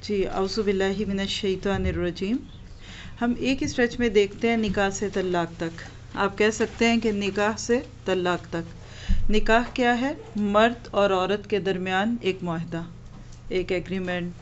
جی اعوذ باللہ من الشیطان الرجیم. ہم ایک اسٹریچ میں دیکھتے ہیں نکاح سے طلاق تک. آپ کہہ سکتے ہیں کہ نکاح سے طلاق تک. نکاح کیا ہے؟ مرد اور عورت کے درمیان ایک معاہدہ، ایک ایگریمنٹ،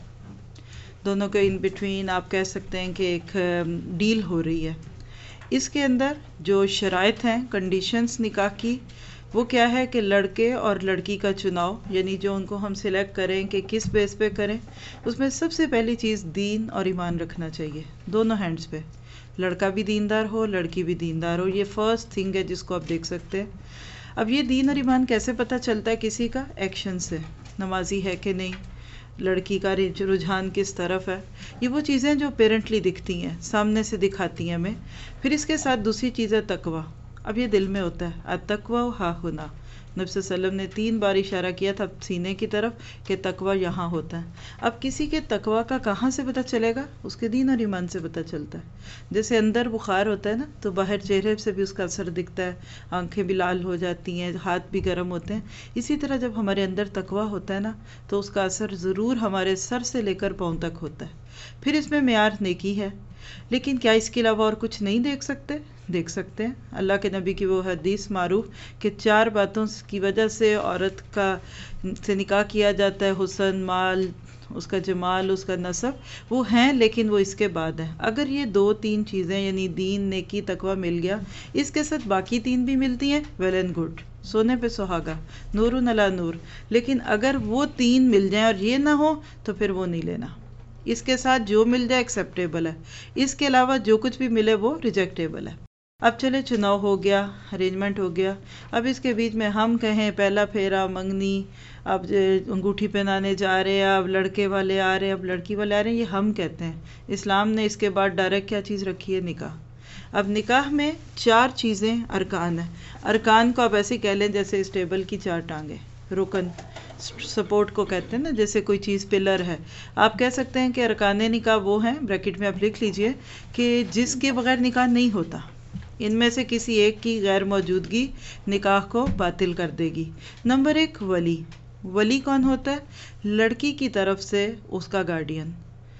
دونوں کے ان بٹوین آپ کہہ سکتے ہیں کہ ایک ڈیل ہو رہی ہے. اس کے اندر جو شرائط ہیں، کنڈیشنز نکاح کی، وہ کیا ہے کہ لڑکے اور لڑکی کا چناؤ، یعنی جو ان کو ہم سلیکٹ کریں کہ کس بیس پہ کریں، اس میں سب سے پہلی چیز دین اور ایمان رکھنا چاہیے دونوں ہینڈز پہ. لڑکا بھی دیندار ہو، لڑکی بھی دیندار ہو. یہ فرسٹ تھنگ ہے جس کو آپ دیکھ سکتے ہیں. اب یہ دین اور ایمان کیسے پتہ چلتا ہے کسی کا؟ ایکشن سے. نمازی ہے کہ نہیں، لڑکی کا رجحان کس طرف ہے، یہ وہ چیزیں جو پیرنٹلی دکھتی ہیں، سامنے سے دکھاتی ہیں ہمیں. پھر اس کے ساتھ دوسری چیز ہے تقوی. اب یہ دل میں ہوتا ہے. التقوی ہا ہنا، نبی صلی اللہ علیہ وسلم نے 3 بار اشارہ کیا تھا سینے کی طرف کہ تقوی یہاں ہوتا ہے. اب کسی کے تقوی کا کہاں سے پتہ چلے گا؟ اس کے دین اور ایمان سے پتہ چلتا ہے. جیسے اندر بخار ہوتا ہے نا، تو باہر چہرے سے بھی اس کا اثر دکھتا ہے، آنکھیں بھی لال ہو جاتی ہیں، ہاتھ بھی گرم ہوتے ہیں. اسی طرح جب ہمارے اندر تقوی ہوتا ہے نا، تو اس کا اثر ضرور ہمارے سر سے لے کر پاؤں تک ہوتا ہے. پھر اس میں معیار نیکی ہے. لیکن کیا اس کے علاوہ اور کچھ نہیں دیکھ سکتے؟ دیکھ سکتے ہیں. اللہ کے نبی کی وہ حدیث معروف کہ 4 باتوں کی وجہ سے عورت سے نکاح کیا جاتا ہے: حسن، مال، اس کا جمال، اس کا نسب. وہ ہیں لیکن وہ اس کے بعد ہیں. اگر یہ 2-3 چیزیں یعنی دین، نیکی، تقوی مل گیا، اس کے ساتھ باقی 3 بھی ملتی ہیں، ویل اینڈ گڈ، سونے پہ سہاگا، نور علی نور. لیکن اگر وہ 3 مل جائیں اور یہ نہ ہو تو پھر وہ نہیں لینا. اس کے ساتھ جو مل جائے ایکسیپٹیبل ہے، اس کے علاوہ جو کچھ بھی ملے وہ ریجیکٹیبل ہے. اب چلے چناؤ ہو گیا، ارینجمنٹ ہو گیا. اب اس کے بیچ میں ہم کہیں پہلا پھیرا، منگنی، اب انگوٹھی پہنانے جا رہے ہیں، اب لڑکے والے آ رہے ہیں، اب لڑکی والے آ رہے ہیں، یہ ہم کہتے ہیں. اسلام نے اس کے بعد ڈائریکٹ کیا چیز رکھی ہے؟ نکاح. اب نکاح میں 4 چیزیں ارکان ہیں. ارکان کو آپ ایسے کہہ لیں جیسے اس ٹیبل کی 4 ٹانگیں. رکن سپورٹ کو کہتے ہیں نا، جیسے کوئی چیز پلر ہے. آپ کہہ سکتے ہیں کہ ارکان نکاح وہ ہیں، بریکٹ میں آپ لکھ لیجئے، کہ جس کے بغیر نکاح نہیں ہوتا. ان میں سے کسی ایک کی غیر موجودگی نکاح کو باطل کر دے گی. نمبر 1، ولی. ولی کون ہوتا ہے؟ لڑکی کی طرف سے اس کا گارڈین.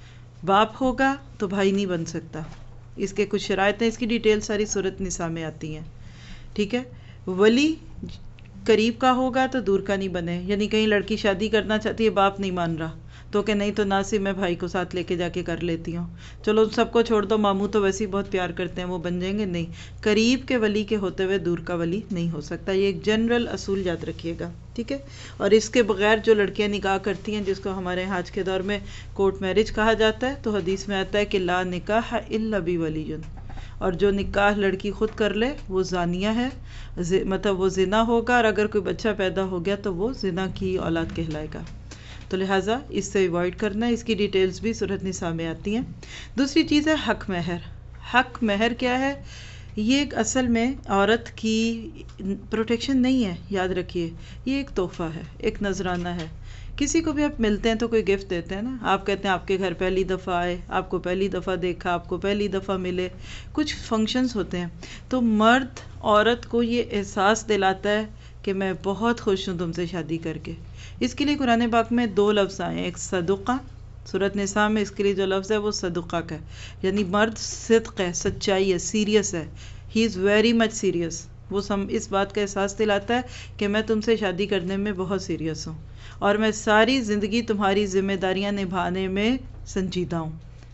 باپ ہوگا تو بھائی نہیں بن سکتا. اس کے کچھ شرائط ہیں، اس کی ڈیٹیل ساری سورۃ نساء میں آتی ہیں. ٹھیک ہے. ولی قریب کا ہوگا تو دور کا نہیں بنے. یعنی کہیں لڑکی شادی کرنا چاہتی ہے، باپ نہیں مان رہا، تو کہ نہیں تو ناصب میں بھائی کو ساتھ لے کے جا کے کر لیتی ہوں، چلو سب کو چھوڑ دو، ماموں تو ویسے ہی بہت پیار کرتے ہیں، وہ بن جائیں گے. نہیں، قریب کے ولی کے ہوتے ہوئے دور کا ولی نہیں ہو سکتا. یہ ایک جنرل اصول یاد رکھیے گا. ٹھیک ہے. اور اس کے بغیر جو لڑکیاں نکاح کرتی ہیں، جس کو ہمارے آج کے دور میں کورٹ میرج کہا جاتا ہے، تو حدیث میں آتا ہے کہ لا نکاح الا بولی. اور جو نکاح لڑکی خود کر لے وہ زانیہ ہے، مطلب وہ زنا ہوگا، اور اگر کوئی بچہ پیدا ہو گیا تو وہ زنا کی اولاد کہلائے گا. تو لہٰذا اس سے ایوائڈ کرنا ہے. اس کی ڈیٹیلز بھی سورۃ نساء میں آتی ہیں. دوسری چیز ہے حق مہر. حق مہر کیا ہے؟ یہ ایک اصل میں عورت کی پروٹیکشن نہیں ہے، یاد رکھیے. یہ ایک تحفہ ہے، ایک نذرانہ ہے. کسی کو بھی آپ ملتے ہیں تو کوئی گفٹ دیتے ہیں نا. آپ کہتے ہیں آپ کے گھر پہلی دفعہ آئے، آپ کو پہلی دفعہ دیکھا، آپ کو پہلی دفعہ ملے. کچھ فنکشنز ہوتے ہیں تو مرد عورت کو یہ احساس دلاتا ہے کہ میں بہت خوش ہوں تم سے شادی کر کے. اس کے لیے قرآن پاک میں 2 لفظ آئے ہیں. ایک صدقہ، سورۃ نساء میں اس کے لیے جو لفظ ہے وہ صدقہ کا ہے. یعنی مرد صدق ہے، سچائی ہے، سیریس ہے. He is very much serious. وہ اس بات کا احساس دلاتا ہے کہ میں تم سے شادی کرنے میں بہت سیریس ہوں، اور میں ساری زندگی تمہاری ذمہ داریاں نبھانے میں سنجیدہ ہوں.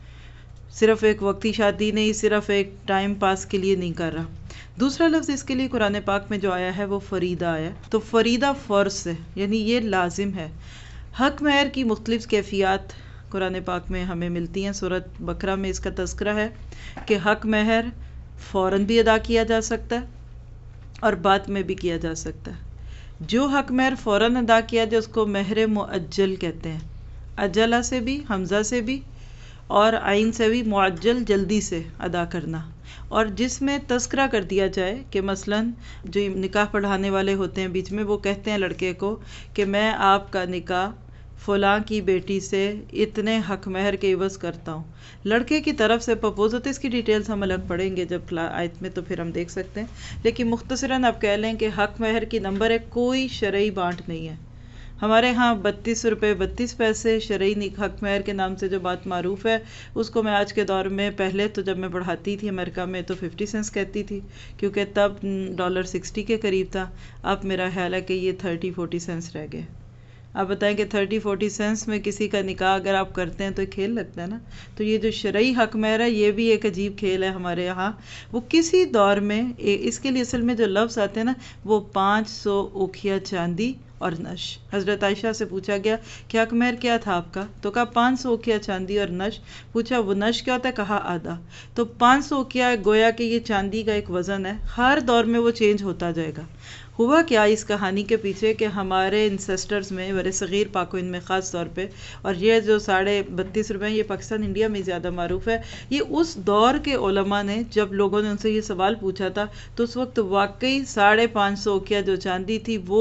صرف ایک وقتی شادی نہیں، صرف ایک ٹائم پاس کے لیے نہیں کر رہا. دوسرا لفظ اس کے لیے قرآن پاک میں جو آیا ہے وہ فریدہ آیا. تو فریدہ فرض ہے، یعنی یہ لازم ہے. حق مہر کی مختلف کیفیات قرآن پاک میں ہمیں ملتی ہیں. سورۃ بقرہ میں اس کا تذکرہ ہے کہ حق مہر فوراً بھی ادا کیا جا سکتا ہے اور بعد میں بھی کیا جا سکتا ہے. جو حق مہر فوراً ادا کیا جائے اس کو مہر معجل کہتے ہیں. اجلہ سے بھی، حمزہ سے بھی اور عین سے بھی، معجل جلدی سے ادا کرنا. اور جس میں تذکرہ کر دیا جائے کہ مثلاً جو نکاح پڑھانے والے ہوتے ہیں بیچ میں، وہ کہتے ہیں لڑکے کو کہ میں آپ کا نکاح فلاں کی بیٹی سے اتنے حق مہر کے عوض کرتا ہوں. لڑکے کی طرف سے پرپوز ہوتے، اس کی ڈیٹیلز ہم الگ پڑھیں گے جب آیت میں، تو پھر ہم دیکھ سکتے ہیں. لیکن مختصراً آپ کہہ لیں کہ حق مہر کی نمبر 1 کوئی شرعی بانٹ نہیں ہے. ہمارے ہاں 32 روپے 32 پیسے شرعی حق مہر کے نام سے جو بات معروف ہے، اس کو میں آج کے دور میں، پہلے تو جب میں پڑھاتی تھی امریکہ میں تو 50 سینٹس کہتی تھی، کیونکہ تب $60 کے قریب تھا. اب میرا خیال ہے کہ یہ 30-40 سینٹس رہ گئے. آپ بتائیں کہ 30-40 سینٹس میں کسی کا نکاح اگر آپ کرتے ہیں تو ایک کھیل لگتا ہے نا. تو یہ جو شرعی حق مہر ہے یہ بھی ایک عجیب کھیل ہے ہمارے یہاں. وہ کسی دور میں اس کے لیے اصل میں جو لفظ آتے ہیں نا، وہ 500 اوکھیا چاندی اور نش. حضرت عائشہ سے پوچھا گیا کہ حق مہر کیا تھا آپ کا؟ تو کہا 500 اوکھیا چاندی اور نش. پوچھا وہ نش کیا ہوتا ہے؟ کہا آدھا. تو 500 اوکھیا گویا کہ یہ چاندی کا ایک وزن ہے، ہر دور میں وہ چینج ہوتا جائے گا. ہوا کیا اس کہانی کے پیچھے کہ ہمارے انسیسٹرز میں بر صغیر پاک و ہند میں خاص طور پہ، اور یہ جو 32.5 روپے یہ پاکستان انڈیا میں زیادہ معروف ہے، یہ اس دور کے علماء نے جب لوگوں نے ان سے یہ سوال پوچھا تھا تو اس وقت واقعی 550 اوکھیا جو چاندی تھی وہ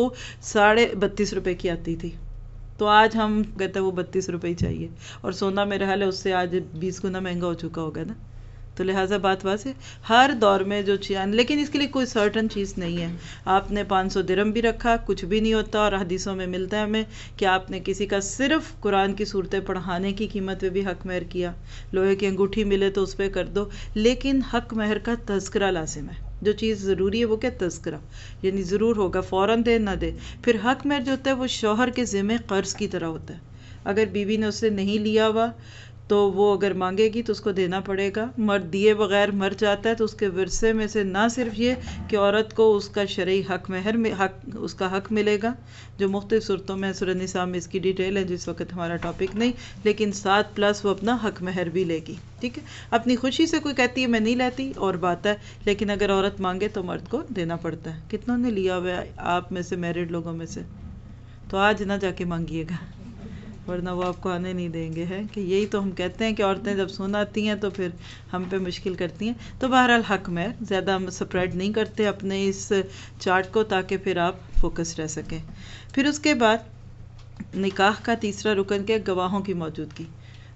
32.5 روپے کی آتی تھی. تو آج ہم کہتے ہیں وہ 32 روپے ہی چاہیے، اور سونا میرے خیال ہے اس سے آج 20 گنا مہنگا ہو چکا ہوگا نا. تو لہٰذا بات واضح، ہر دور میں جو لیکن اس کے لیے کوئی سرٹن چیز نہیں ہے. آپ نے 500 درہم بھی رکھا کچھ بھی نہیں ہوتا، اور حدیثوں میں ملتا ہے ہمیں کہ آپ نے کسی کا صرف قرآن کی صورتیں پڑھانے کی قیمت پہ بھی حق مہر کیا. لوہے کی انگوٹھی ملے تو اس پہ کر دو، لیکن حق مہر کا تذکرہ لازم ہے. جو چیز ضروری ہے وہ کیا؟ تذکرہ، یعنی ضرور ہوگا، فوراً دے نہ دے. پھر حق مہر جو ہوتا ہے وہ شوہر کے ذمہ قرض کی طرح ہوتا ہے. اگر بیوی نے اس سے نہیں لیا ہوا تو وہ اگر مانگے گی تو اس کو دینا پڑے گا. مرد دیے بغیر مر جاتا ہے تو اس کے ورثے میں سے نہ صرف یہ کہ عورت کو اس کا شرعی حق مہر میں اس کا حق ملے گا، جو مختلف صورتوں میں سورہ نساء میں اس کی ڈیٹیل ہے جس وقت ہمارا ٹاپک نہیں، لیکن 7+ وہ اپنا حق مہر بھی لے گی. ٹھیک ہے، اپنی خوشی سے کوئی کہتی ہے میں نہیں لیتی اور بات ہے، لیکن اگر عورت مانگے تو مرد کو دینا پڑتا ہے. کتنوں نے لیا ہوا ہے آپ میں سے، میرڈ لوگوں میں سے؟ تو آج نہ جا کے مانگیے گا، ورنہ وہ آپ کو آنے نہیں دیں گے. ہے کہ یہی تو ہم کہتے ہیں کہ عورتیں جب سن آتی ہیں تو پھر ہم پہ مشکل کرتی ہیں. تو بہرحال حق مہر زیادہ ہم سپریڈ نہیں کرتے اپنے اس چارٹ کو تاکہ پھر آپ فوکس رہ سکیں. پھر اس کے بعد نکاح کا تیسرا رکن کیا؟ گواہوں کی موجودگی.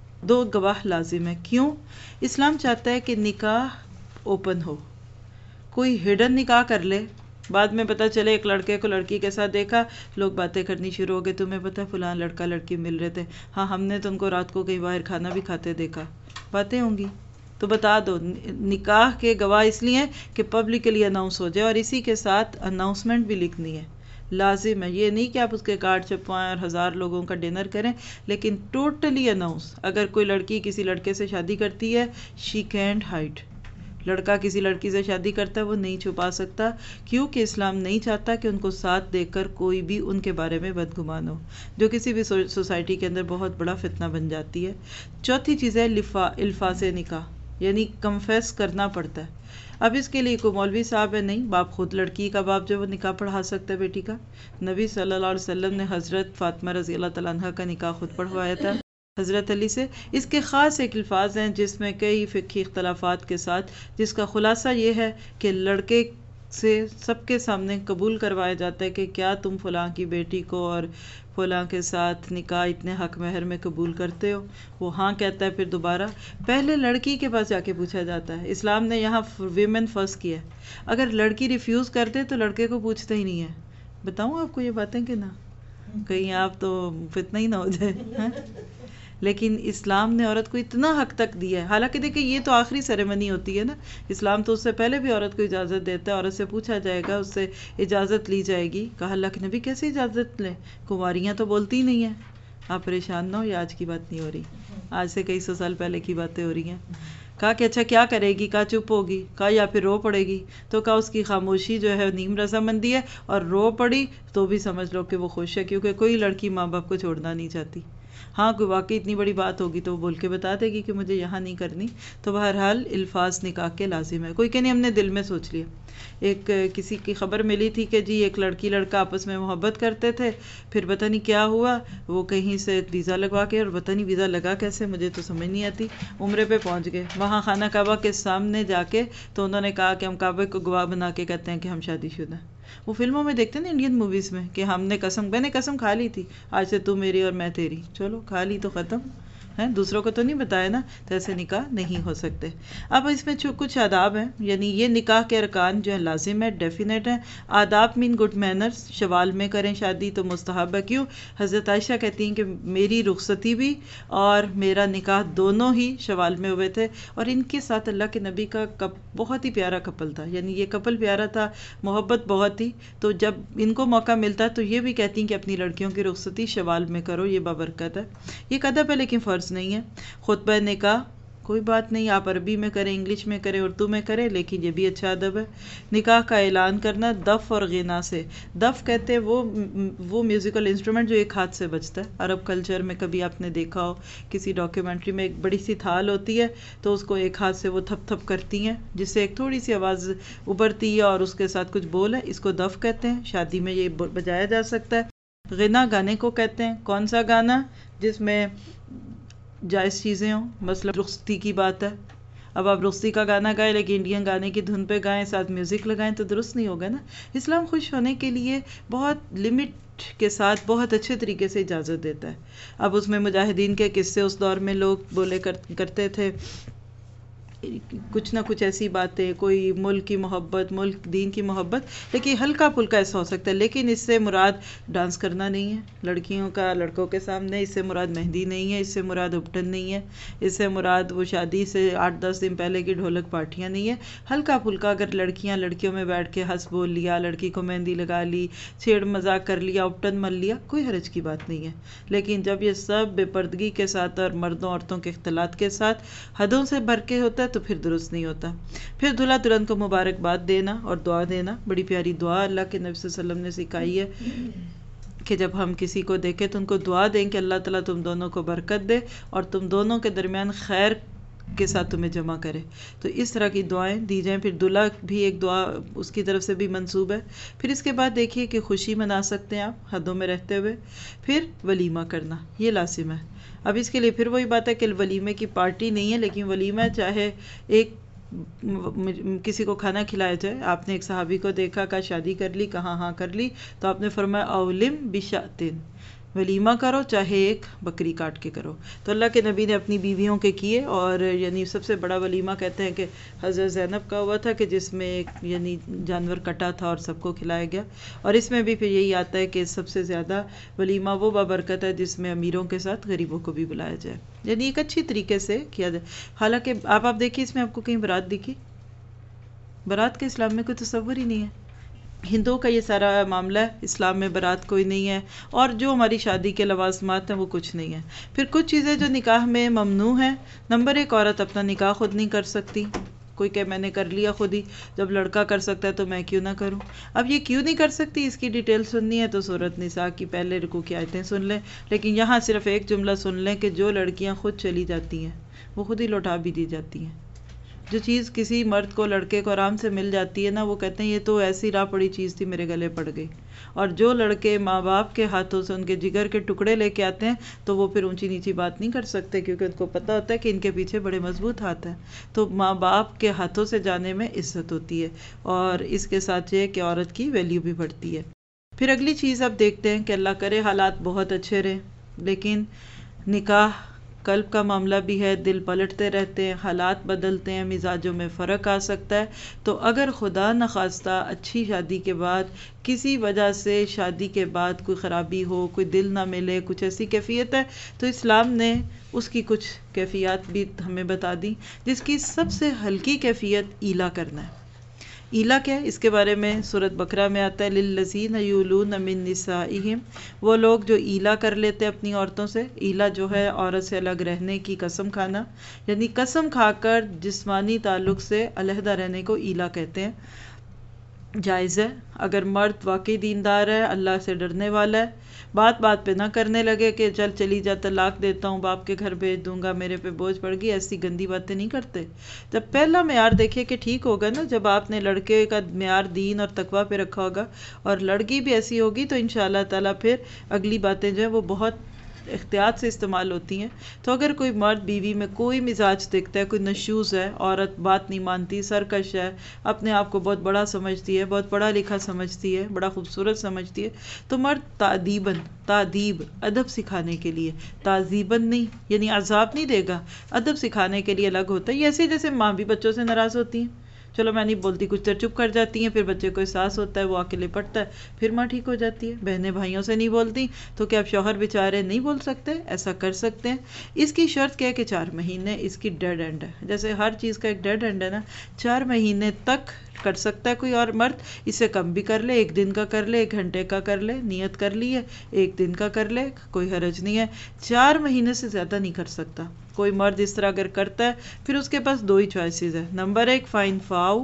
2 گواہ لازم ہے. کیوں؟ اسلام چاہتا ہے کہ نکاح اوپن ہو. کوئی ہڈن نکاح کر لے، بعد میں پتہ چلے ایک لڑکے کو لڑکی کے ساتھ دیکھا، لوگ باتیں کرنی شروع ہو گئے، تمہیں پتہ فلاں لڑکا لڑکی مل رہے تھے، ہاں ہم نے تو ان کو رات کو کہیں باہر کھانا بھی کھاتے دیکھا. باتیں ہوں گی تو بتا دو. نکاح کے گواہ اس لیے کہ پبلکلی اناؤنس ہو جائے، اور اسی کے ساتھ اناؤنسمنٹ بھی لکھنی ہے، لازم ہے. یہ نہیں کہ آپ اس کے کارڈ چھپوائیں اور 1000 لوگوں کا ڈنر کریں، لیکن ٹوٹلی اناؤنس. اگر کوئی لڑکی کسی لڑکے سے شادی کرتی ہے، شی کینٹ ہائڈ. لڑکا کسی لڑکی سے شادی کرتا ہے وہ نہیں چھپا سکتا، کیونکہ اسلام نہیں چاہتا کہ ان کو ساتھ دیکھ کر کوئی بھی ان کے بارے میں بدگمان ہو، جو کسی بھی سوسائٹی کے اندر بہت بڑا فتنہ بن جاتی ہے. چوتھی چیز ہے الفاظ نکاح، یعنی کنفیس کرنا پڑتا ہے. اب اس کے لیے کوئی مولوی صاحب ہے نہیں، باپ خود لڑکی کا باپ جو وہ نکاح پڑھا سکتا ہے بیٹی کا. نبی صلی اللہ علیہ وسلم نے حضرت فاطمہ رضی اللہ تعالیٰ عنہ کا نکاح خود پڑھوایا تھا حضرت علی سے. اس کے خاص ایک الفاظ ہیں جس میں کئی فقہی اختلافات کے ساتھ، جس کا خلاصہ یہ ہے کہ لڑکے سے سب کے سامنے قبول کروایا جاتا ہے کہ کیا تم فلاں کی بیٹی کو اور فلاں کے ساتھ نکاح اتنے حق مہر میں قبول کرتے ہو؟ وہ ہاں کہتا ہے. پھر دوبارہ پہلے لڑکی کے پاس جا کے پوچھا جاتا ہے. اسلام نے یہاں ویمن فرسٹ کیا ہے. اگر لڑکی ریفیوز کرتے تو لڑکے کو پوچھتا ہی نہیں ہے. بتاؤں آپ کو یہ باتیں کہ نہ، کہیں آپ تو فتنہ ہی نہ ہو جائے. لیکن اسلام نے عورت کو اتنا حق تک دیا ہے. حالانکہ دیکھیں یہ تو آخری سیریمنی ہوتی ہے نا، اسلام تو اس سے پہلے بھی عورت کو اجازت دیتا ہے. عورت سے پوچھا جائے گا، اس سے اجازت لی جائے گی. کہا اللہ کے نبی کیسے اجازت لیں، کنواریاں تو بولتی نہیں ہیں. آپ پریشان نہ ہو، یہ آج کی بات نہیں ہو رہی، آج سے کئی 100 سال پہلے کی باتیں ہو رہی ہیں. کہا کہ اچھا کیا کرے گی؟ کہا چپ ہوگی. کہا یا پھر رو پڑے گی. تو کہا اس کی خاموشی جو ہے نیم رضامندی ہے، اور رو پڑی تو بھی سمجھ لو کہ وہ خوش ہے، کیونکہ کوئی لڑکی ماں باپ کو چھوڑنا نہیں چاہتی. ہاں کوئی واقعی اتنی بڑی بات ہوگی تو وہ بول کے بتا دے گی کہ مجھے یہاں نہیں کرنی. تو بہرحال الفاظ نکاح کے لازم ہے. کوئی کہ نہیں ہم نے دل میں سوچ لیا. ایک کسی کی خبر ملی تھی کہ جی ایک لڑکی لڑکا آپس میں محبت کرتے تھے، پھر پتہ نہیں کیا ہوا، وہ کہیں سے ویزا لگوا کے، اور پتہ نہیں ویزا لگا کیسے، مجھے تو سمجھ نہیں آتی، عمرے پہ پہنچ گئے. وہاں خانہ کعبہ کے سامنے جا کے تو انہوں نے کہا کہ ہم کعبے کو گواہ بنا کے کہتے ہیں کہ ہم شادی شدہ ہیں. وہ فلموں میں دیکھتے ہیں نا، انڈین موویز میں، کہ ہم نے قسم، میں نے قسم کھا لی تھی آج سے تو میری اور میں تیری. چلو کھا لی تو ختم ہیں، دوسروں کو تو نہیں بتایا نا، تو ایسے نکاح نہیں ہو سکتے۔ اب اس میں کچھ آداب ہیں، یعنی یہ نکاح کے ارکان جو ہیں لازم ہے، ڈیفینیٹ ہیں۔ آداب مین گڈ مینرز، شوال میں کریں شادی تو مستحب ہے۔ کیوں؟ حضرت عائشہ کہتی ہیں کہ میری رخصتی بھی اور میرا نکاح دونوں ہی شوال میں ہوئے تھے، اور ان کے ساتھ اللہ کے نبی کا بہت ہی پیارا کپل تھا، یعنی یہ کپل پیارا تھا، محبت بہت تھی، تو جب ان کو موقع ملتا ہے تو یہ بھی کہتی ہیں کہ اپنی لڑکیوں کی رخصتی شوال میں کرو، یہ بابرکت ہے۔ یہ ایک ادب ہے لیکن فرض نہیں ہے۔ خطبہ نکاح کوئی بات نہیں، آپ عربی میں کریں، انگلش میں کریں، اردو میں کریں، لیکن یہ بھی اچھا ادب ہے۔ نکاح کا اعلان کرنا دف اور غنا سے۔ دف کہتے ہیں وہ میوزیکل انسٹرومنٹ جو ایک ہاتھ سے بجتا ہے۔ عرب کلچر میں کبھی آپ نے دیکھا ہو کسی ڈاکیومنٹری میں، ایک بڑی سی تھال ہوتی ہے تو اس کو ایک ہاتھ سے وہ تھپ تھپ کرتی ہیں جس سے ایک تھوڑی سی آواز ابھرتی ہے اور اس کے ساتھ کچھ بول ہے، اس کو دف کہتے ہیں۔ شادی میں یہ بجایا جا سکتا ہے۔ غنا گانے کو کہتے ہیں۔ کون سا گانا؟ جس میں جائز چیزیں ہوں، مثلا رخصتی کی بات ہے، اب آپ رخصتی کا گانا گائیں لیکن انڈین گانے کی دھن پہ گائیں، ساتھ میوزک لگائیں تو درست نہیں ہوگا نا۔ اسلام خوش ہونے کے لیے بہت لمٹ کے ساتھ بہت اچھے طریقے سے اجازت دیتا ہے۔ اب اس میں مجاہدین کے قصے اس دور میں لوگ بولے کرتے تھے، کچھ نہ کچھ ایسی باتیں، کوئی ملک کی محبت، ملک دین کی محبت، لیکن ہلکا پھلکا ایسا ہو سکتا ہے، لیکن اس سے مراد ڈانس کرنا نہیں ہے لڑکیوں کا لڑکوں کے سامنے، اس سے مراد مہندی نہیں ہے، اس سے مراد اپٹن نہیں ہے، اس سے مراد وہ شادی سے 8-10 دن پہلے کی ڈھولک پارٹیاں نہیں ہیں۔ ہلکا پھلکا اگر لڑکیوں میں بیٹھ کے ہنس بول لیا، لڑکی کو مہندی لگا لی، چھیڑ مذاق کر لیا، اپٹن مل لیا، کوئی حرج کی بات نہیں ہے۔ لیکن جب یہ سب بے پردگی کے ساتھ اور مردوں عورتوں کے اختلاط کے ساتھ حدوں سے بھر کے ہوتا ہے تو پھر درست نہیں ہوتا۔ پھر دلہا دلہن کو مبارکباد دینا اور دعا دینا، بڑی پیاری دعا اللہ کے نبی صلی اللہ علیہ وسلم نے سکھائی ہے کہ جب ہم کسی کو دیکھیں تو ان کو دعا دیں کہ اللہ تعالیٰ تم دونوں کو برکت دے اور تم دونوں کے درمیان خیر کے ساتھ تمہیں جمع کرے، تو اس طرح کی دعائیں دی جائیں۔ پھر دلہا بھی ایک دعا اس کی طرف سے بھی منسوب ہے۔ پھر اس کے بعد دیکھیے کہ خوشی منا سکتے ہیں آپ حدوں میں رہتے ہوئے۔ پھر ولیمہ کرنا، یہ لازم ہے۔ اب اس کے لیے پھر وہی بات ہے کہ ولیمے کی پارٹی نہیں ہے، لیکن ولیمہ چاہے ایک کسی کو کھانا کھلایا جائے۔ آپ نے ایک صحابی کو دیکھا، کہا شادی کر لی، کہاں ہاں کر لی، تو آپ نے فرمایا اولم بشاتن، ولیمہ کرو چاہے ایک بکری کاٹ کے کرو۔ تو اللہ کے نبی نے اپنی بیویوں کے کیے، اور یعنی سب سے بڑا ولیمہ کہتے ہیں کہ حضرت زینب کا ہوا تھا کہ جس میں ایک یعنی جانور کٹا تھا اور سب کو کھلایا گیا۔ اور اس میں بھی پھر یہی آتا ہے کہ سب سے زیادہ ولیمہ وہ بابرکت ہے جس میں امیروں کے ساتھ غریبوں کو بھی بلایا جائے، یعنی ایک اچھی طریقے سے کیا جائے۔ حالانکہ آپ دیکھیے اس میں آپ کو کہیں برات دکھی؟ برات کے اسلام میں کوئی تصور ہی نہیں ہے۔ ہندوؤں کا یہ سارا معاملہ ہے، اسلام میں برات کوئی نہیں ہے، اور جو ہماری شادی کے لوازمات ہیں وہ کچھ نہیں ہے۔ پھر کچھ چیزیں جو نکاح میں ممنوع ہیں، نمبر 1، عورت اپنا نکاح خود نہیں کر سکتی۔ کوئی کہ میں نے کر لیا خود ہی، جب لڑکا کر سکتا ہے تو میں کیوں نہ کروں۔ اب یہ کیوں نہیں کر سکتی، اس کی ڈیٹیل سننی ہے تو سورۃ نساء کی پہلے رکوع کی آیتیں سن لیں، لیکن یہاں صرف ایک جملہ سن لیں کہ جو لڑکیاں خود چلی جاتی ہیں وہ خود ہی لوٹا بھی دی جاتی ہیں۔ جو چیز کسی مرد کو لڑکے کو آرام سے مل جاتی ہے نا، وہ کہتے ہیں یہ تو ایسی راہ پڑی چیز تھی میرے گلے پڑ گئی۔ اور جو لڑکے ماں باپ کے ہاتھوں سے ان کے جگر کے ٹکڑے لے کے آتے ہیں تو وہ پھر اونچی نیچی بات نہیں کر سکتے، کیونکہ ان کو پتہ ہوتا ہے کہ ان کے پیچھے بڑے مضبوط ہاتھ ہیں۔ تو ماں باپ کے ہاتھوں سے جانے میں عزت ہوتی ہے، اور اس کے ساتھ یہ کہ عورت کی ویلیو بھی بڑھتی ہے۔ پھر اگلی چیز اب دیکھتے ہیں کہ اللہ کرے حالات بہت اچھے رہیں، لیکن نکاح قلب کا معاملہ بھی ہے، دل پلٹتے رہتے ہیں، حالات بدلتے ہیں، مزاجوں میں فرق آ سکتا ہے۔ تو اگر خدا نخواستہ اچھی شادی کے بعد کسی وجہ سے شادی کے بعد کوئی خرابی ہو، کوئی دل نہ ملے، کچھ ایسی کیفیت ہے، تو اسلام نے اس کی کچھ کیفیات بھی ہمیں بتا دی، جس کی سب سے ہلکی کیفیت ایلا کرنا ہے۔ ایلا کیا ہے؟ اس کے بارے میں سورۃ بقرہ میں آتا ہے للذین یولون من نسائہم، وہ لوگ جو ایلا کر لیتے اپنی عورتوں سے۔ ایلا جو ہے عورت سے الگ رہنے کی قسم کھانا، یعنی قسم کھا کر جسمانی تعلق سے علیحدہ رہنے کو ایلا کہتے ہیں۔ جائز ہے اگر مرد واقعی دیندار ہے، اللہ سے ڈرنے والا ہے، بات بات پہ نہ کرنے لگے کہ چلی جا طلاق دیتا ہوں، باپ کے گھر بھیج دوں گا، میرے پہ بوجھ پڑ گئی، ایسی گندی باتیں نہیں کرتے۔ جب پہلا معیار دیکھے کہ ٹھیک ہوگا نا، جب آپ نے لڑکے کا معیار دین اور تقویٰ پہ رکھا ہوگا اور لڑکی بھی ایسی ہوگی، تو انشاءاللہ تعالیٰ پھر اگلی باتیں جو ہیں وہ بہت احتیاط سے استعمال ہوتی ہیں. تو اگر کوئی مرد بیوی میں کوئی مزاج دیکھتا ہے، کوئی نشوز ہے، عورت بات نہیں مانتی، سرکش ہے، اپنے آپ کو بہت بڑا سمجھتی ہے، بہت پڑھا لکھا سمجھتی ہے، بڑا خوبصورت سمجھتی ہے، تو مرد تعدیب ادب سکھانے کے لیے، تعذیباً نہیں یعنی عذاب نہیں دے گا، ادب سکھانے کے لیے الگ ہوتا ہے. یہ ایسے جیسے ماں بھی بچوں سے ناراض ہوتی ہیں، چلو میں نہیں بولتی، کچھ دیر چپ کر جاتی ہیں، پھر بچے کو احساس ہوتا ہے، وہ آ کے لپٹتا ہے، پھر ماں ٹھیک ہو جاتی ہے. بہنیں بھائیوں سے نہیں بولتی تو کیا اب شوہر بیچارے نہیں بول سکتے؟ ایسا کر سکتے ہیں. اس کی شرط کیا ہے کہ 4 مہینے اس کی ڈیڈ اینڈ ہے. جیسے ہر چیز کا ایک ڈیڈ اینڈ ہے نا، 4 مہینے تک کر سکتا ہے کوئی اور مرد، اس سے کم بھی کر لے، 1 دن کا کر لے، 1 گھنٹے کا کر لے، نیت کر لی ہے 1 دن کا کر لے، کوئی حرج نہیں ہے. 4 مہینے سے زیادہ نہیں کر سکتا کوئی مرد. اس طرح اگر کرتا ہے پھر اس کے پاس 2 ہی چوائسیز ہے. نمبر 1 فائن فاؤ،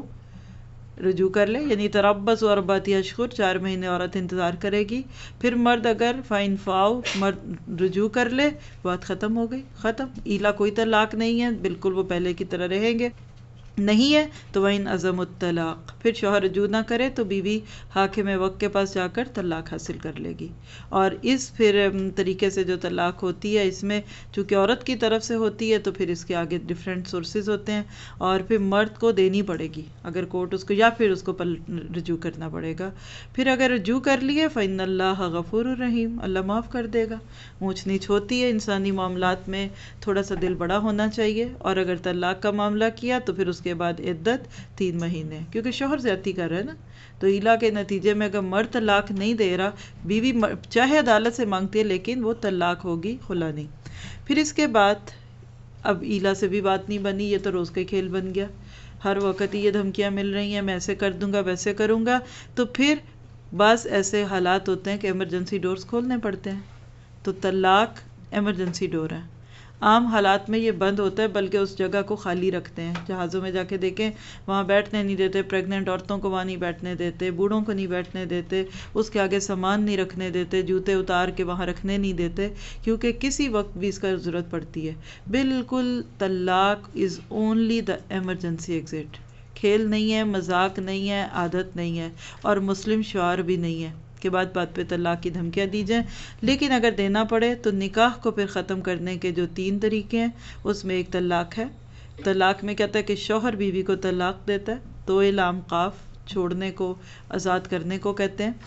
رجوع کر لے، یعنی تربص و اربعۃ اشہر، 4 مہینے عورت انتظار کرے گی. پھر مرد اگر فائن فاؤ مرد رجوع کر لے، بات ختم ہو گئی، ختم. ایلا کوئی طلاق نہیں ہے، بالکل وہ پہلے کی طرح رہیں گے. نہیں ہے تو وَإِنْ عَزَمُوا الطلاق، پھر شوہر رجوع نہ کرے تو بیوی حاکم وقت کے پاس جا کر طلاق حاصل کر لے گی. اور اس پھر طریقے سے جو طلاق ہوتی ہے، اس میں چونکہ عورت کی طرف سے ہوتی ہے تو پھر اس کے آگے ڈیفرنٹ سورسز ہوتے ہیں، اور پھر مرد کو دینی پڑے گی اگر کورٹ اس کو، یا پھر اس کو رجوع کرنا پڑے گا. پھر اگر رجوع کر لیے فَإِنَّ اللَّهَ غَفُورٌ رَحِيمٌ، اللہ معاف کر دے گا. اونچ نیچ ہوتی ہے انسانی معاملات میں، تھوڑا سا دل بڑا ہونا چاہیے. اور اگر طلاق کا معاملہ کیا تو پھر اس کے بعد عدت 3 مہینے، کیونکہ شوہر زیادتی کر رہا ہے نا. تو ایلا کے نتیجے میں اگر مرد طلاق نہیں دے رہا، بیوی چاہے عدالت سے مانگتی ہے لیکن وہ طلاق ہوگی، خلا نہیں. پھر اس کے بعد اب ایلا سے بھی بات نہیں بنی، یہ تو روز کا کھیل بن گیا، ہر وقت یہ دھمکیاں مل رہی ہیں، میں ایسے کر دوں گا، ویسے کروں گا. تو پھر بعض ایسے حالات ہوتے ہیں کہ ایمرجنسی ڈورز کھولنے پڑتے ہیں. تو طلاق ایمرجنسی ڈور ہے. عام حالات میں یہ بند ہوتا ہے، بلکہ اس جگہ کو خالی رکھتے ہیں. جہازوں میں جا کے دیکھیں، وہاں بیٹھنے نہیں دیتے، پریگننٹ عورتوں کو وہاں نہیں بیٹھنے دیتے، بوڑھوں کو نہیں بیٹھنے دیتے، اس کے آگے سامان نہیں رکھنے دیتے، جوتے اتار کے وہاں رکھنے نہیں دیتے، کیونکہ کسی وقت بھی اس کا ضرورت پڑتی ہے. بالکل طلاق is only the emergency exit. کھیل نہیں ہے، مذاق نہیں ہے، عادت نہیں ہے، اور مسلم شعار بھی نہیں ہے کہ بات بات پہ طلاق کی دھمکیاں دی جائیں. لیکن اگر دینا پڑے تو نکاح کو پھر ختم کرنے کے جو 3 طریقے ہیں، اس میں ایک طلاق ہے. طلاق میں کہتا ہے کہ شوہر بیوی کو طلاق دیتا ہے. تو لام قاف، چھوڑنے کو، آزاد کرنے کو کہتے ہیں.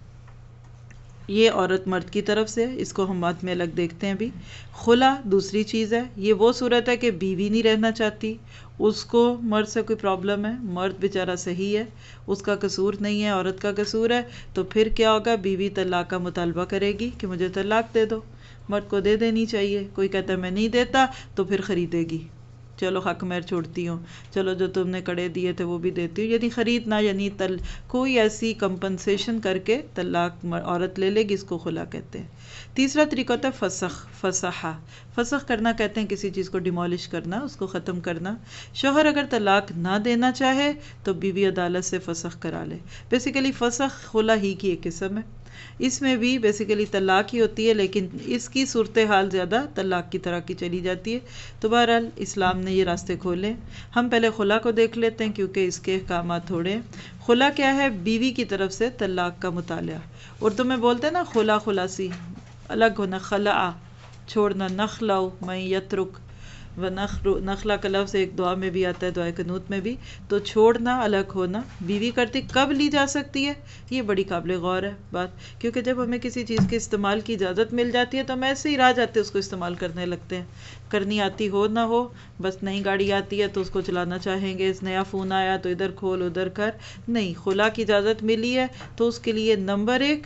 یہ عورت مرد کی طرف سے، اس کو ہم بعد میں الگ دیکھتے ہیں بھی. خلا دوسری چیز ہے. یہ وہ صورت ہے کہ بیوی نہیں رہنا چاہتی، اس کو مرد سے کوئی پرابلم ہے، مرد بیچارہ صحیح ہے، اس کا قصور نہیں ہے، عورت کا قصور ہے. تو پھر کیا ہوگا؟ بیوی طلاق کا مطالبہ کرے گی کہ مجھے طلاق دے دو. مرد کو دے دینی چاہیے. کوئی کہتا ہے میں نہیں دیتا، تو پھر خریدے گی، چلو حق مہر چھوڑتی ہوں، چلو جو تم نے کڑے دیے تھے وہ بھی دیتی ہوں، یعنی خریدنا، یعنی کوئی ایسی کمپنسیشن کر کے طلاق عورت لے لے گی، اس کو خلا کہتے ہیں. تیسرا طریقہ ہوتا ہے فسخ. فسخ کرنا کہتے ہیں کسی چیز کو ڈیمولش کرنا، اس کو ختم کرنا. شوہر اگر طلاق نہ دینا چاہے تو بیوی عدالت سے فسخ کرا لے. بیسیکلی فسخ خلا ہی کی ایک قسم ہے. اس میں بھی بیسیکلی طلاق ہی ہوتی ہے، لیکن اس کی صورتحال زیادہ طلاق کی طرح کی چلی جاتی ہے. تو بہرحال اسلام نے یہ راستے کھولے. ہم پہلے خلا کو دیکھ لیتے ہیں کیونکہ اس کے احکامات تھوڑے ہیں. خلا کیا ہے؟ بیوی کی طرف سے طلاق کا مطالعہ. اردو میں بولتے ہیں نا خلا، خلاصی، الگ ہونا، خلع چھوڑنا، نخلع من یترک، و نخلا کا لفظ ایک دعا میں بھی آتا ہے، دعائے قنوت میں بھی. تو چھوڑنا، الگ ہونا بیوی کرتی. کب لی جا سکتی ہے؟ یہ بڑی قابل غور ہے بات، کیونکہ جب ہمیں کسی چیز کے استعمال کی اجازت مل جاتی ہے تو ہم ایسے ہی راہ جاتے اس کو استعمال کرنے لگتے ہیں. کرنی آتی ہو نہ ہو، بس نئی گاڑی آتی ہے تو اس کو چلانا چاہیں گے، نیا فون آیا تو ادھر کھول ادھر کر. نہیں، خلا کی اجازت ملی ہے تو اس کے لیے نمبر 1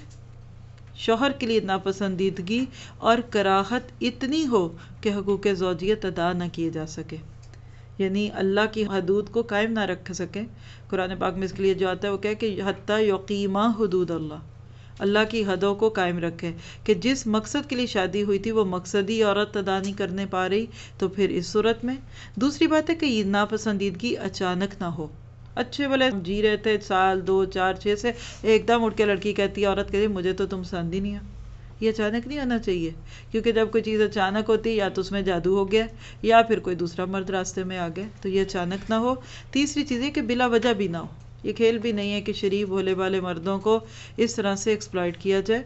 شوہر کے لیے ناپسندیدگی اور کراہت اتنی ہو کہ حقوق زوجیت ادا نہ کیے جا سکے، یعنی اللہ کی حدود کو قائم نہ رکھ سکیں. قرآن پاک میں اس کے لیے جو آتا ہے وہ کہے کہ حتی یقیما حدود اللہ کی حدوں کو قائم رکھے، کہ جس مقصد کے لیے شادی ہوئی تھی وہ مقصد ہی عورت ادا نہیں کرنے پا رہی تو پھر اس صورت میں. دوسری بات ہے کہ یہ ناپسندیدگی اچانک نہ ہو. اچھے بھلے جی رہے تھے 1 2 4 6 سے ایک دم اٹھ کے لڑکی کہتی ہے، عورت کہتی ہے مجھے تو تم پسند ہی نہیں ہے. یہ اچانک نہیں ہونا چاہیے، کیونکہ جب کوئی چیز اچانک ہوتی ہے یا تو اس میں جادو ہو گیا یا پھر کوئی دوسرا مرد راستے میں آ گیا، تو یہ اچانک نہ ہو. تیسری چیز ہے کہ بلا وجہ بھی نہ ہو. یہ کھیل بھی نہیں ہے کہ شریف بھولے بھالے مردوں کو اس طرح سے ایکسپلائٹ کیا جائے.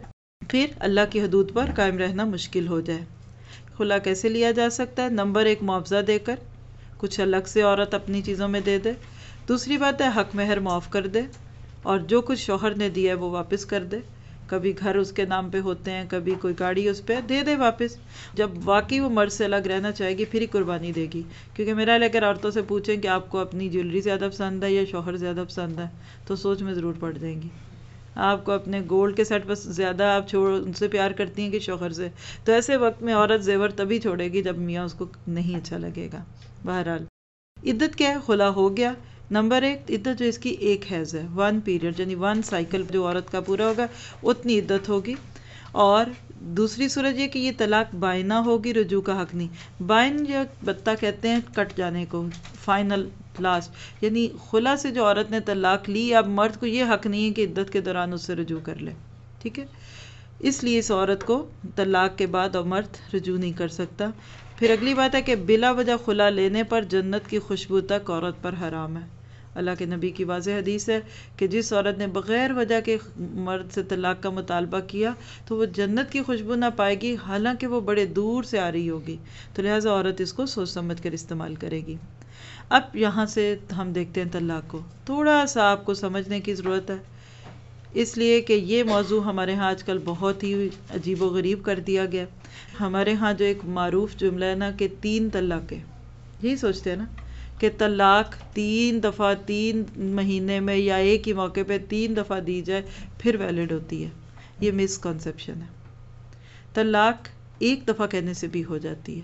پھر اللہ کی حدود پر قائم رہنا مشکل ہو جائے۔ خلا کیسے لیا جا سکتا ہے؟ نمبر 1 معاوضہ دے کر، کچھ الگ سے عورت اپنی چیزوں میں دے دے۔ دوسری بات ہے حق مہر معاف کر دے، اور جو کچھ شوہر نے دیا ہے وہ واپس کر دے۔ کبھی گھر اس کے نام پہ ہوتے ہیں، کبھی کوئی گاڑی اس پہ دے دے واپس۔ جب واقعی وہ مرد سے الگ رہنا چاہے گی پھر ہی قربانی دے گی، کیونکہ میرا اگر عورتوں سے پوچھیں کہ آپ کو اپنی جیولری زیادہ پسند ہے یا شوہر زیادہ پسند ہے تو سوچ میں ضرور پڑ جائیں گی۔ آپ کو اپنے گولڈ کے سیٹ بس زیادہ آپ ان سے پیار کرتی ہیں کہ شوہر سے، تو ایسے وقت میں عورت زیور تبھی چھوڑے گی جب میاں اس کو نہیں اچھا لگے گا۔ بہرحال عدت کیا ہے؟ خلا ہو گیا۔ نمبر 1 عدت جو اس کی ایک حیض ہے، 1 پیریڈ، یعنی 1 سائیکل جو عورت کا پورا ہوگا اتنی عدت ہوگی۔ اور دوسری صورت یہ کہ یہ طلاق بائنہ ہوگی، رجوع کا حق نہیں۔ بائن جو بتہ کہتے ہیں کٹ جانے کو، فائنل، لاسٹ، یعنی خلا سے جو عورت نے طلاق لی، اب مرد کو یہ حق نہیں ہے کہ عدت کے دوران اس سے رجوع کر لے، ٹھیک ہے؟ اس لیے اس عورت کو طلاق کے بعد اور مرد رجوع نہیں کر سکتا۔ پھر اگلی بات ہے کہ بلا وجہ خلا لینے پر جنت کی خوشبو تک عورت پر حرام ہے۔ اللہ کے نبی کی واضح حدیث ہے کہ جس عورت نے بغیر وجہ کے مرد سے طلاق کا مطالبہ کیا تو وہ جنت کی خوشبو نہ پائے گی، حالانکہ وہ بڑے دور سے آ رہی ہوگی، تو لہٰذا عورت اس کو سوچ سمجھ کر استعمال کرے گی۔ اب یہاں سے ہم دیکھتے ہیں طلاق کو، تھوڑا سا آپ کو سمجھنے کی ضرورت ہے، اس لیے کہ یہ موضوع ہمارے ہاں آج کل بہت ہی عجیب و غریب کر دیا گیا۔ ہمارے ہاں جو ایک معروف جملہ ہے نا کہ 3 طلاق ہے، یہی سوچتے ہیں نا کہ طلاق 3 دفعہ 3 مہینے میں یا ایک ہی موقع پہ 3 دفعہ دی جائے پھر ویلڈ ہوتی ہے۔ یہ مس کنسیپشن ہے۔ طلاق ایک دفعہ کہنے سے بھی ہو جاتی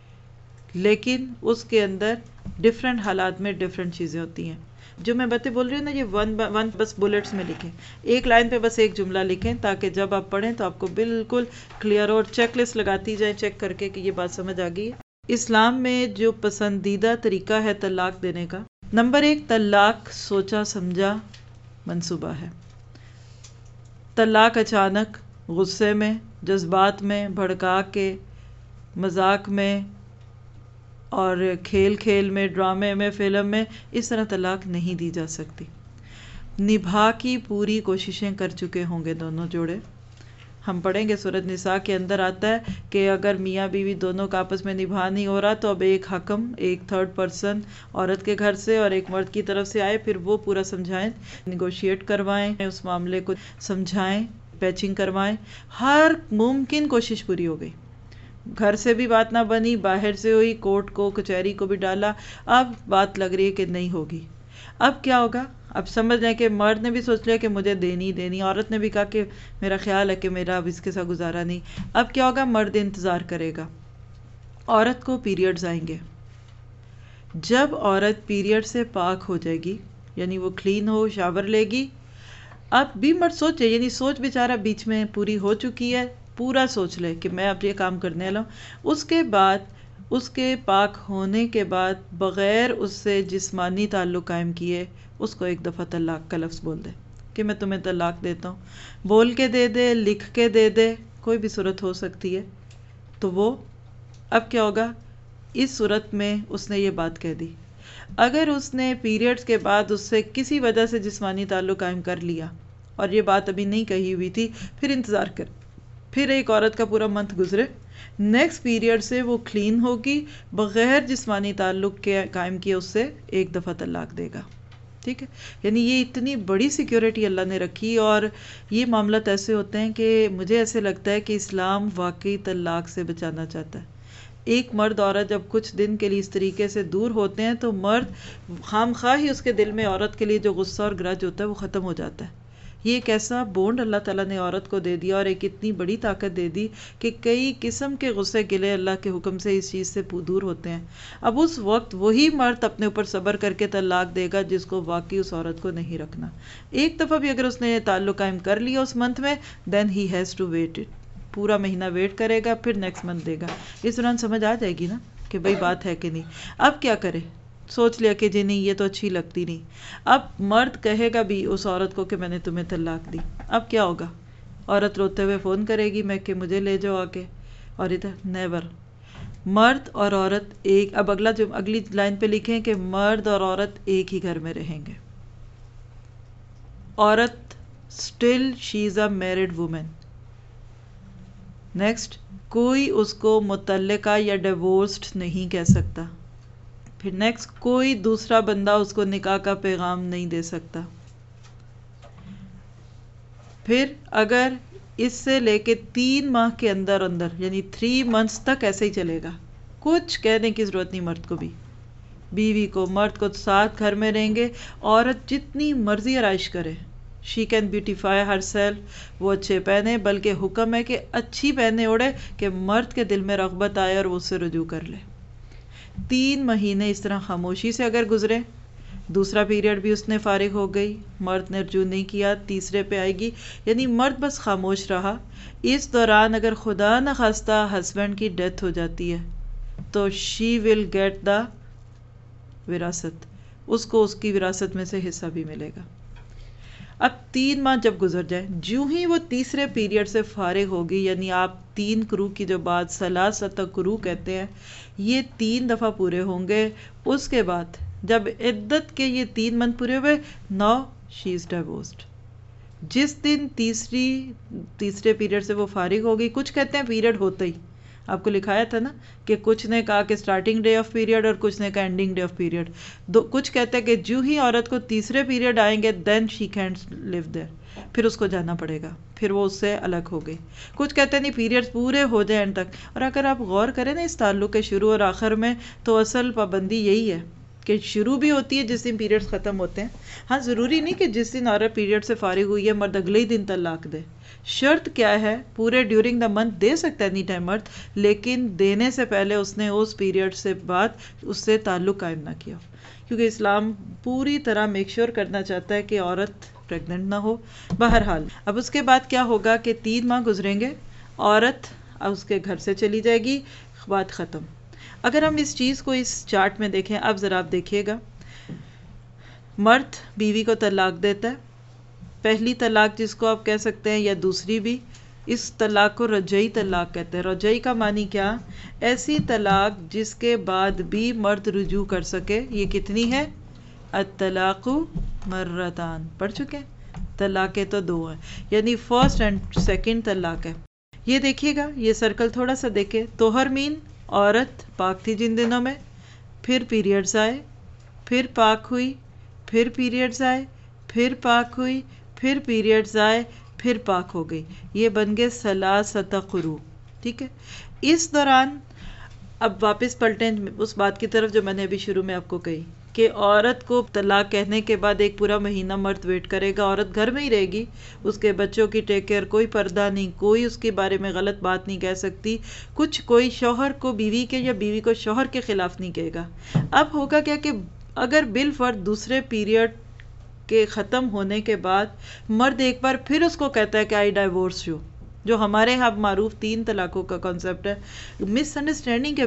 ہے، لیکن اس کے اندر ڈفرینٹ حالات میں ڈفرینٹ چیزیں ہوتی ہیں۔ جو میں باتیں بول رہی ہوں نا یہ ون بس بلٹس میں لکھیں، ایک لائن پہ بس ایک جملہ لکھیں تاکہ جب آپ پڑھیں تو آپ کو بالکل کلیئر اور چیک لسٹ لگاتی جائیں چیک کر کے کہ یہ بات سمجھ آ گئی ہے۔ اسلام میں جو پسندیدہ طریقہ ہے طلاق دینے کا، نمبر 1 طلاق سوچا سمجھا منصوبہ ہے۔ طلاق اچانک، غصے میں، جذبات میں، بھڑکا کے، مذاق میں اور کھیل کھیل میں، ڈرامے میں، فلم میں، اس طرح طلاق نہیں دی جا سکتی۔ نبھا کی پوری کوششیں کر چکے ہوں گے دونوں جوڑے۔ ہم پڑھیں گے سورۃ نساء کے اندر آتا ہے کہ اگر میاں بیوی دونوں کا آپس میں نبھا نہیں ہو رہا تو اب ایک حکم، ایک تھرڈ پرسن عورت کے گھر سے اور ایک مرد کی طرف سے آئے، پھر وہ پورا سمجھائیں، نیگوشیٹ کروائیں، اس معاملے کو سمجھائیں، پیچنگ کروائیں۔ ہر ممکن کوشش پوری ہو گئی، گھر سے بھی بات نہ بنی، باہر سے ہوئی، کورٹ کو کچہری کو بھی ڈالا، اب بات لگ رہی ہے کہ نہیں ہوگی۔ اب کیا ہوگا؟ اب سمجھ لیں کہ مرد نے بھی سوچ لیا کہ مجھے دینی، عورت نے بھی کہا کہ میرا خیال ہے کہ میرا اب اس کے ساتھ گزارا نہیں۔ اب کیا ہوگا؟ مرد انتظار کرے گا، عورت کو پیریڈز آئیں گے۔ جب عورت پیریڈ سے پاک ہو جائے گی، یعنی وہ کلین ہو، شاور لے گی، اب بھی مرد سوچے، یعنی سوچ بیچارہ بیچ میں پوری ہو چکی ہے، پورا سوچ لے کہ میں اب یہ کام کرنے والا ہوں۔ اس کے بعد، اس کے پاک ہونے کے بعد بغیر اس سے جسمانی تعلق قائم کیے اس کو ایک دفعہ طلاق کا لفظ بول دے کہ میں تمہیں طلاق دیتا ہوں، بول کے دے دے، لکھ کے دے دے، کوئی بھی صورت ہو سکتی ہے، تو وہ اب کیا ہوگا؟ اس صورت میں اس نے یہ بات کہہ دی۔ اگر اس نے پیریڈز کے بعد اس سے کسی وجہ سے جسمانی تعلق قائم کر لیا اور یہ بات ابھی نہیں کہی ہوئی تھی، پھر انتظار کر، پھر ایک عورت کا پورا منتھ گزرے، نیکسٹ پیریڈ سے وہ کلین ہوگی، بغیر جسمانی تعلق کے قائم کیے اس سے ایک دفعہ طلاق دے گا، ٹھیک ہے؟ یعنی یہ اتنی بڑی سیکیورٹی اللہ نے رکھی، اور یہ معاملات ایسے ہوتے ہیں کہ مجھے ایسے لگتا ہے کہ اسلام واقعی طلاق سے بچانا چاہتا ہے۔ ایک مرد عورت جب کچھ دن کے لیے اس طریقے سے دور ہوتے ہیں تو مرد خام خواہ ہی اس کے دل میں عورت کے لیے جو غصہ اور گرج ہوتا ہے وہ ختم ہو جاتا ہے۔ یہ ایک ایسا بونڈ اللہ تعالیٰ نے عورت کو دے دیا اور ایک اتنی بڑی طاقت دے دی کہ کئی قسم کے غصے گلے اللہ کے حکم سے اس چیز سے دور ہوتے ہیں۔ اب اس وقت وہی مرد اپنے اوپر صبر کر کے طلاق دے گا جس کو واقعی اس عورت کو نہیں رکھنا۔ ایک دفعہ بھی اگر اس نے تعلق قائم کر لیا اس منتھ میں، then he has to wait it, پورا مہینہ ویٹ کرے گا، پھر نیکسٹ منتھ دے گا۔ اس دوران سمجھ آ جائے گی نا کہ بھئی بات ہے کہ نہیں۔ اب کیا کرے؟ سوچ لیا کہ جی نہیں یہ تو اچھی لگتی نہیں، اب مرد کہے گا بھی اس عورت کو کہ میں نے تمہیں طلاق دی، اب کیا ہوگا؟ عورت روتے ہوئے فون کرے گی میں کہ مجھے لے جاؤ آ کے، اور ادھر نیور، مرد اور عورت ایک، اب اگلی لائن پہ لکھیں کہ مرد اور عورت ایک ہی گھر میں رہیں گے۔ عورت still she is a married woman, next, کوئی اس کو مطلقہ یا ڈیورسڈ نہیں کہہ سکتا. پھر نیکسٹ، کوئی دوسرا بندہ اس کو نکاح کا پیغام نہیں دے سکتا. پھر اگر اس سے لے کے 3 ماہ کے اندر یعنی 3 months تک ایسے ہی چلے گا، کچھ کہنے کی ضرورت نہیں مرد کو بھی، بیوی کو، مرد کو ساتھ گھر میں رہیں گے. عورت جتنی مرضی آرائش کرے، she can beautify herself, وہ اچھے پہنے، بلکہ حکم ہے کہ اچھی پہنے اوڑھے کہ مرد کے دل میں رغبت آئے اور وہ اس سے رجوع کر لے. 3 مہینے اس طرح خاموشی سے اگر گزرے، دوسرا پیریڈ بھی اس نے فارغ ہو گئی، مرد نے رجوع نہیں کیا، تیسرے پہ آئے گی، یعنی مرد بس خاموش رہا. اس دوران اگر خدا نخواستہ ہسبینڈ کی ڈیتھ ہو جاتی ہے تو شی ول گیٹ دا وراثت، اس کو اس کی وراثت میں سے حصہ بھی ملے گا. اب 3 ماہ جب گزر جائے، جو ہی وہ تیسرے پیریڈ سے فارغ ہوگی، یعنی آپ 3 قروء کی جو بات ثلاثۃ قروء کہتے ہیں، یہ 3 دفعہ پورے ہوں گے. اس کے بعد جب عدت کے یہ 3 منتھ پورے ہوئے، نو شی از ڈیورسڈ. جس دن تیسرے پیریڈ سے وہ فارغ ہوگی، کچھ کہتے ہیں پیریڈ ہوتا ہی، آپ کو لکھایا تھا نا کہ کچھ نے کہا کہ سٹارٹنگ ڈے آف پیریڈ اور کچھ نے کہا اینڈنگ ڈے آف پیریڈ. کچھ کہتے ہیں کہ جو ہی عورت کو تیسرے پیریڈ آئیں گے دین شی کینٹ لیو دیر، پھر اس کو جانا پڑے گا، پھر وہ اس سے الگ ہو گئی. کچھ کہتے ہیں نہیں، پیریڈز پورے ہو جائیں اینڈ تک. اور اگر آپ غور کریں نا اس تعلق کے شروع اور آخر میں، تو اصل پابندی یہی ہے کہ شروع بھی ہوتی ہے جس دن پیریڈز ختم ہوتے ہیں. ہاں، ضروری نہیں کہ جس دن عورت پیریڈ سے فارغ ہوئی ہے مرد اگلے ہی دن طلاق دے. شرط کیا ہے؟ پورے ڈیورنگ دا منتھ دے سکتا ہے اینی ٹائم مرد، لیکن دینے سے پہلے اس نے اس پیریڈ سے بعد اس سے تعلق قائم نہ کیا، کیونکہ اسلام پوری طرح میک شور کرنا چاہتا ہے کہ عورت پریگننٹ نہ ہو. بہرحال اب اس کے بعد کیا ہوگا کہ 3 ماہ گزریں گے، عورت اب اس کے گھر سے چلی جائے گی، بات ختم. اگر ہم اس چیز کو اس چارٹ میں دیکھیں، اب ذرا آپ دیکھیے گا، مرد بیوی کو طلاق دیتا ہے، پہلی طلاق جس کو آپ کہہ سکتے ہیں یا دوسری بھی، اس طلاق کو رجعی طلاق کہتے ہیں. رجعی کا معنی کیا؟ ایسی طلاق جس کے بعد بھی مرد رجوع کر سکے. یہ کتنی ہے؟ الطلاق مرتان، پڑھ چکے ہیں، طلاقیں تو 2 ہیں، یعنی فرسٹ اینڈ سیکنڈ طلاق ہے. یہ دیکھیے گا، یہ سرکل تھوڑا سا دیکھیں. طہر مین عورت پاک تھی جن دنوں میں، پھر پیریڈز آئے، پھر پاک ہوئی، پھر پیریڈز آئے، پھر پاک ہوئی، پھر پیریڈز آئے، پھر پاک ہو گئی. یہ بن گئے ثلاثۃ قروء. ٹھیک ہے، اس دوران اب واپس پلٹیں اس بات کی طرف جو میں نے ابھی شروع میں آپ کو کہی کہ عورت کو طلاق کہنے کے بعد 1 پورا مہینہ مرد ویٹ کرے گا، عورت گھر میں ہی رہے گی، اس کے بچوں کی ٹیک کیئر، کوئی پردہ نہیں، کوئی اس کے بارے میں غلط بات نہیں کہہ سکتی، کوئی شوہر کو بیوی کے یا بیوی کو شوہر کے خلاف نہیں کہے گا. اب ہوگا کیا کہ اگر بالفرض دوسرے پیریڈ کے ختم ہونے کے بعد مرد ایک بار پھر اس کو کہتا ہے کہ آئی ڈائیورس یو، جو ہمارے یہاں معروف 3 طلاقوں کا کانسیپٹ ہے، مس انڈرسٹینڈنگ ہے،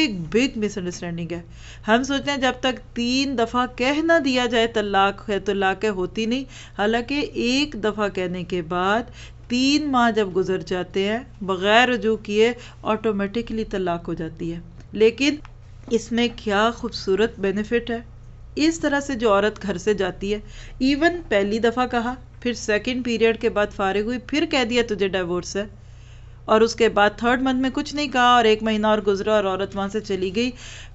بگ مس انڈرسٹینڈنگ ہے. ہم سوچتے ہیں جب تک 3 دفعہ کہہ نہ دیا جائے طلاق ہے، طلاق ہے ہوتی نہیں، حالانکہ 1 دفعہ کہنے کے بعد 3 ماہ جب گزر جاتے ہیں بغیر رجوع کیے آٹومیٹکلی طلاق ہو جاتی ہے. لیکن اس میں کیا خوبصورت بینیفٹ ہے، اس طرح سے جو عورت گھر سے جاتی ہے، ایون پہلی دفعہ کہا، پھر سیکنڈ پیریڈ کے بعد فارغ ہوئی، پھر کہہ دیا تجھے ڈیورس ہے، اور اس کے بعد 3rd منتھ میں کچھ نہیں کہا اور 1 مہینہ اور گزرا اور عورت وہاں سے چلی گئی.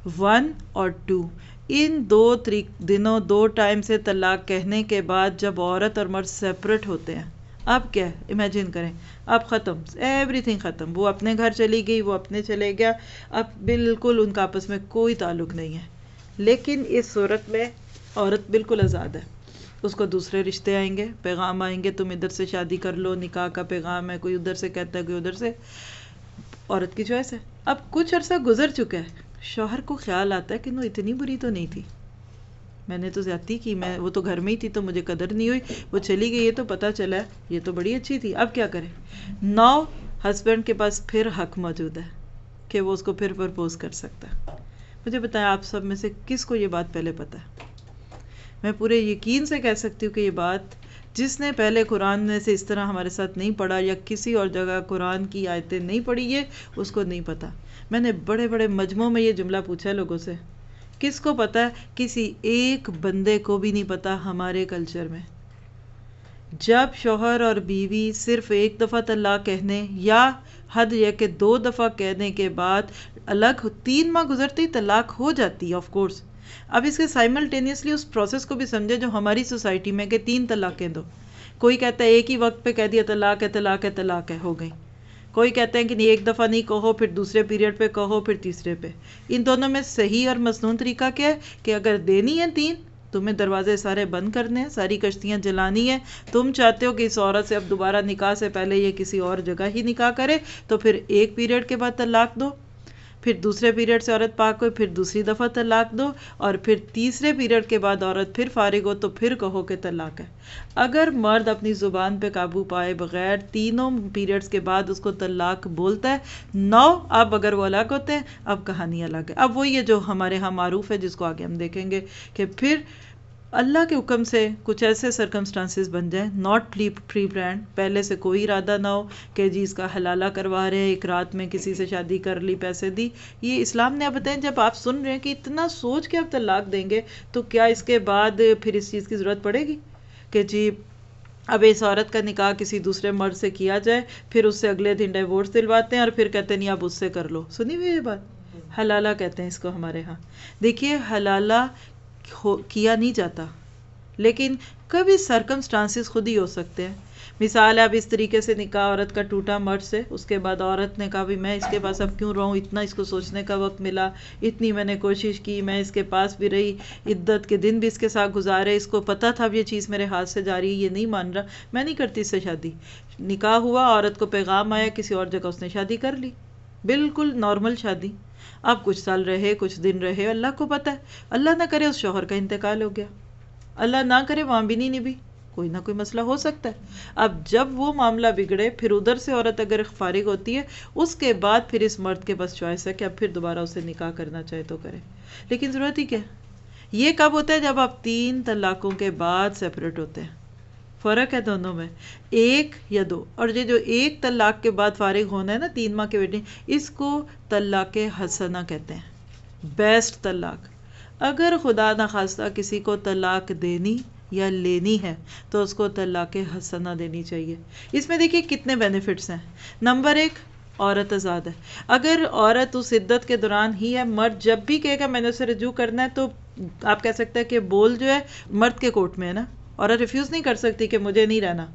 1 اور 2 ان 2 دنوں 2 ٹائم سے طلاق کہنے کے بعد جب عورت اور مرد سیپریٹ ہوتے ہیں، اب کیا امیجن کریں، اب ختم، ایوری تھنگ ختم. وہ اپنے گھر چلی گئی، وہ اپنے چلے گیا، اب بالکل ان کا آپس میں کوئی تعلق نہیں ہے. لیکن اس صورت میں عورت بالکل آزاد ہے، اس کو دوسرے رشتے آئیں گے، پیغام آئیں گے، تم ادھر سے شادی کر لو، نکاح کا پیغام ہے، کوئی ادھر سے کہتا ہے، کوئی ادھر سے، عورت کی چوائس ہے. اب کچھ عرصہ گزر چکا ہے، شوہر کو خیال آتا ہے کہ وہ اتنی بری تو نہیں تھی، میں نے تو زیادتی کی، وہ تو گھر میں ہی تھی تو مجھے قدر نہیں ہوئی، وہ چلی گئی، یہ تو پتہ چلا ہے یہ تو بڑی اچھی تھی. اب کیا کرے؟ ناؤ ہسبینڈ کے پاس پھر حق موجود ہے کہ وہ اس کو پھر پرپوز کر سکتا ہے. مجھے بتائیں آپ سب میں سے کس کو یہ بات پہلے پتہ ہے؟ میں پورے یقین سے کہہ سکتی ہوں کہ یہ بات جس نے پہلے قرآن میں سے اس طرح ہمارے ساتھ نہیں پڑھا یا کسی اور جگہ قرآن کی آیتیں نہیں پڑھی، یہ اس کو نہیں پتہ. میں نے بڑے بڑے مجموعوں میں یہ جملہ پوچھا لوگوں سے، کس کو پتہ ہے؟ کسی ایک بندے کو بھی نہیں پتہ ہمارے کلچر میں. جب شوہر اور بیوی صرف ایک دفعہ طلاق کہنے یا حد یہ کہ 2 دفعہ کہنے کے بعد الگ 3 ماہ گزرتے ہی طلاق ہو جاتی ہے، آف کورس اب اس کے سائملٹینیسلی اس پروسیس کو بھی سمجھے جو ہماری سوسائٹی میں کہ 3 طلاقیں دو. کوئی کہتا ہے ایک ہی وقت پہ کہہ دیا طلاق ہے طلاق ہے طلاق ہے، ہو گئی. کوئی کہتے ہیں کہ نہیں ایک دفعہ نہیں کہو، پھر دوسرے پیریڈ پہ کہو، پھر تیسرے پہ. ان دونوں میں صحیح اور مسنون طریقہ کیا ہے کہ اگر دینی ہے 3، تمہیں دروازے سارے بند کرنے ہیں، ساری کشتیاں جلانی ہیں. تم چاہتے ہو کہ اس عورت سے اب دوبارہ نکاح سے پہلے یہ کسی اور جگہ ہی نکاح کرے، تو پھر ایک پیریڈ کے بعد طلاق دو، پھر دوسرے پیریڈ سے عورت پاک ہوئی پھر دوسری دفعہ طلاق دو، اور پھر تیسرے پیریڈ کے بعد عورت پھر فارغ ہو تو پھر کہو کہ طلاق ہے. اگر مرد اپنی زبان پہ قابو پائے بغیر تینوں پیریڈز کے بعد اس کو طلاق بولتا ہے، 9 اب اگر وہ الگ ہوتے ہیں اب کہانی الگ ہے. اب وہی ہے جو ہمارے ہاں معروف ہے، جس کو آگے ہم دیکھیں گے کہ پھر اللہ کے حکم سے کچھ ایسے سرکمسٹانسز بن جائیں، ناٹ پری پلانڈ، پہلے سے کوئی ارادہ نہ ہو کہ جی اس کا حلالہ کروا رہے ہیں، ایک رات میں کسی سے شادی کر لی، پیسے دی. یہ اسلام نے آپ بتائیں، جب آپ سن رہے ہیں کہ اتنا سوچ کے آپ طلاق دیں گے تو کیا اس کے بعد پھر اس چیز کی ضرورت پڑے گی کہ جی اب اس عورت کا نکاح کسی دوسرے مرد سے کیا جائے، پھر اس سے اگلے دن ڈیورس دلواتے ہیں اور پھر کہتے ہیں نہیں اب اس سے کر لو. سنی ہوئی یہ بات؟ حلالہ کہتے ہیں اس کو ہمارے ہاں. دیکھیے حلالہ کیا نہیں جاتا، لیکن کبھی سرکمسٹانسز خود ہی ہو سکتے ہیں. مثال ہے اب اس طریقے سے نکاح عورت کا ٹوٹا مرد سے، اس کے بعد عورت نے کہا بھی میں اس کے پاس اب کیوں رہوں، اتنا اس کو سوچنے کا وقت ملا، اتنی میں نے کوشش کی، میں اس کے پاس بھی رہی، عدت کے دن بھی اس کے ساتھ گزارے، اس کو پتہ تھا اب یہ چیز میرے ہاتھ سے جا رہی ہے، یہ نہیں مان رہا، میں نہیں کرتی اس سے شادی. نکاح ہوا، عورت کو پیغام آیا، کسی اور جگہ اس نے شادی کر لی، بالکل نارمل شادی. اب کچھ سال رہے، کچھ دن رہے، اللہ کو پتہ ہے، اللہ نہ کرے اس شوہر کا انتقال ہو گیا، اللہ نہ کرے وہاں بھی نہیں نبھی، کوئی نہ کوئی مسئلہ ہو سکتا ہے. اب جب وہ معاملہ بگڑے، پھر ادھر سے عورت اگر فارغ ہوتی ہے، اس کے بعد پھر اس مرد کے پاس چوائس ہے کہ اب پھر دوبارہ اسے نکاح کرنا چاہے تو کرے. لیکن ضرورت ہی کیا؟ یہ کب ہوتا ہے؟ جب آپ 3 طلاقوں کے بعد سیپریٹ ہوتے ہیں. فرق ہے دونوں میں، 1 یا 2. اور یہ جو 1 طلاق کے بعد فارغ ہونا ہے نا 3 ماہ کے ویٹنگ، اس کو طلاق حسنہ کہتے ہیں، بیسٹ طلاق. اگر خدا نخواستہ کسی کو طلاق دینی یا لینی ہے تو اس کو طلاق حسنہ دینی چاہیے. اس میں دیکھیے کتنے بینیفٹس ہیں. نمبر 1، عورت آزاد ہے. اگر عورت اس عدت کے دوران ہی ہے، مرد جب بھی کہے گا میں نے اسے رجوع کرنا ہے تو آپ کہہ سکتے ہیں کہ بول جو ہے مرد کے کوٹ میں ہے نا، عورت ریفیوز نہیں کر سکتی کہ مجھے نہیں رہنا.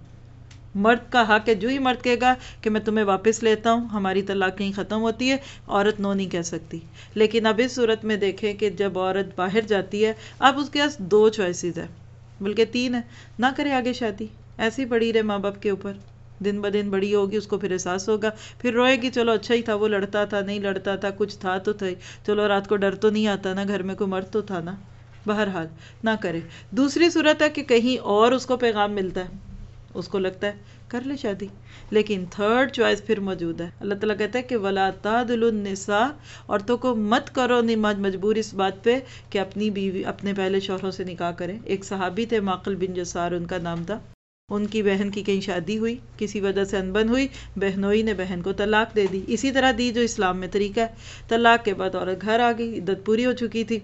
مرد کا حق ہے، جو ہی مرد کہے گا کہ میں تمہیں واپس لیتا ہوں، ہماری طلاق کہیں ختم ہوتی ہے، عورت نو نہیں کہہ سکتی. لیکن اب اس صورت میں دیکھیں کہ جب عورت باہر جاتی ہے، اب اس کے پاس 2 چوائسیز ہیں، بلکہ 3 ہے. نہ کرے آگے شادی، ایسی پڑی رہے ماں باپ کے اوپر، دن بدن بڑی ہوگی، اس کو پھر احساس ہوگا، پھر روئے گی چلو اچھا ہی تھا وہ لڑتا تھا، نہیں لڑتا تھا، کچھ تھا تو تھا، چلو رات کو ڈر تو نہیں آتا نا، گھر میں کوئی مرد تو تھا نا. بہرحال نہ کرے. دوسری صورت ہے کہ کہیں اور اس کو پیغام ملتا ہے، اس کو لگتا ہے کر لے شادی. لیکن 3rd چوائس پھر موجود ہے. اللہ تعالیٰ کہتا ہے کہ وَلَا تَعْضِلُوا النِّسَاءَ، عورتوں کو مت کرو مجبور اس بات پہ کہ اپنی بیوی اپنے پہلے شوہروں سے نکاح کریں. ایک صحابی تھے معقل بن جسار ان کا نام تھا، ان کی بہن کی کہیں شادی ہوئی، کسی وجہ سے انبن ہوئی، بہنوئی نے بہن کو طلاق دے دی، اسی طرح دی جو اسلام میں طریقہ ہے. طلاق کے بعد عورت گھر آ گئی، عدت پوری ہو چکی تھی.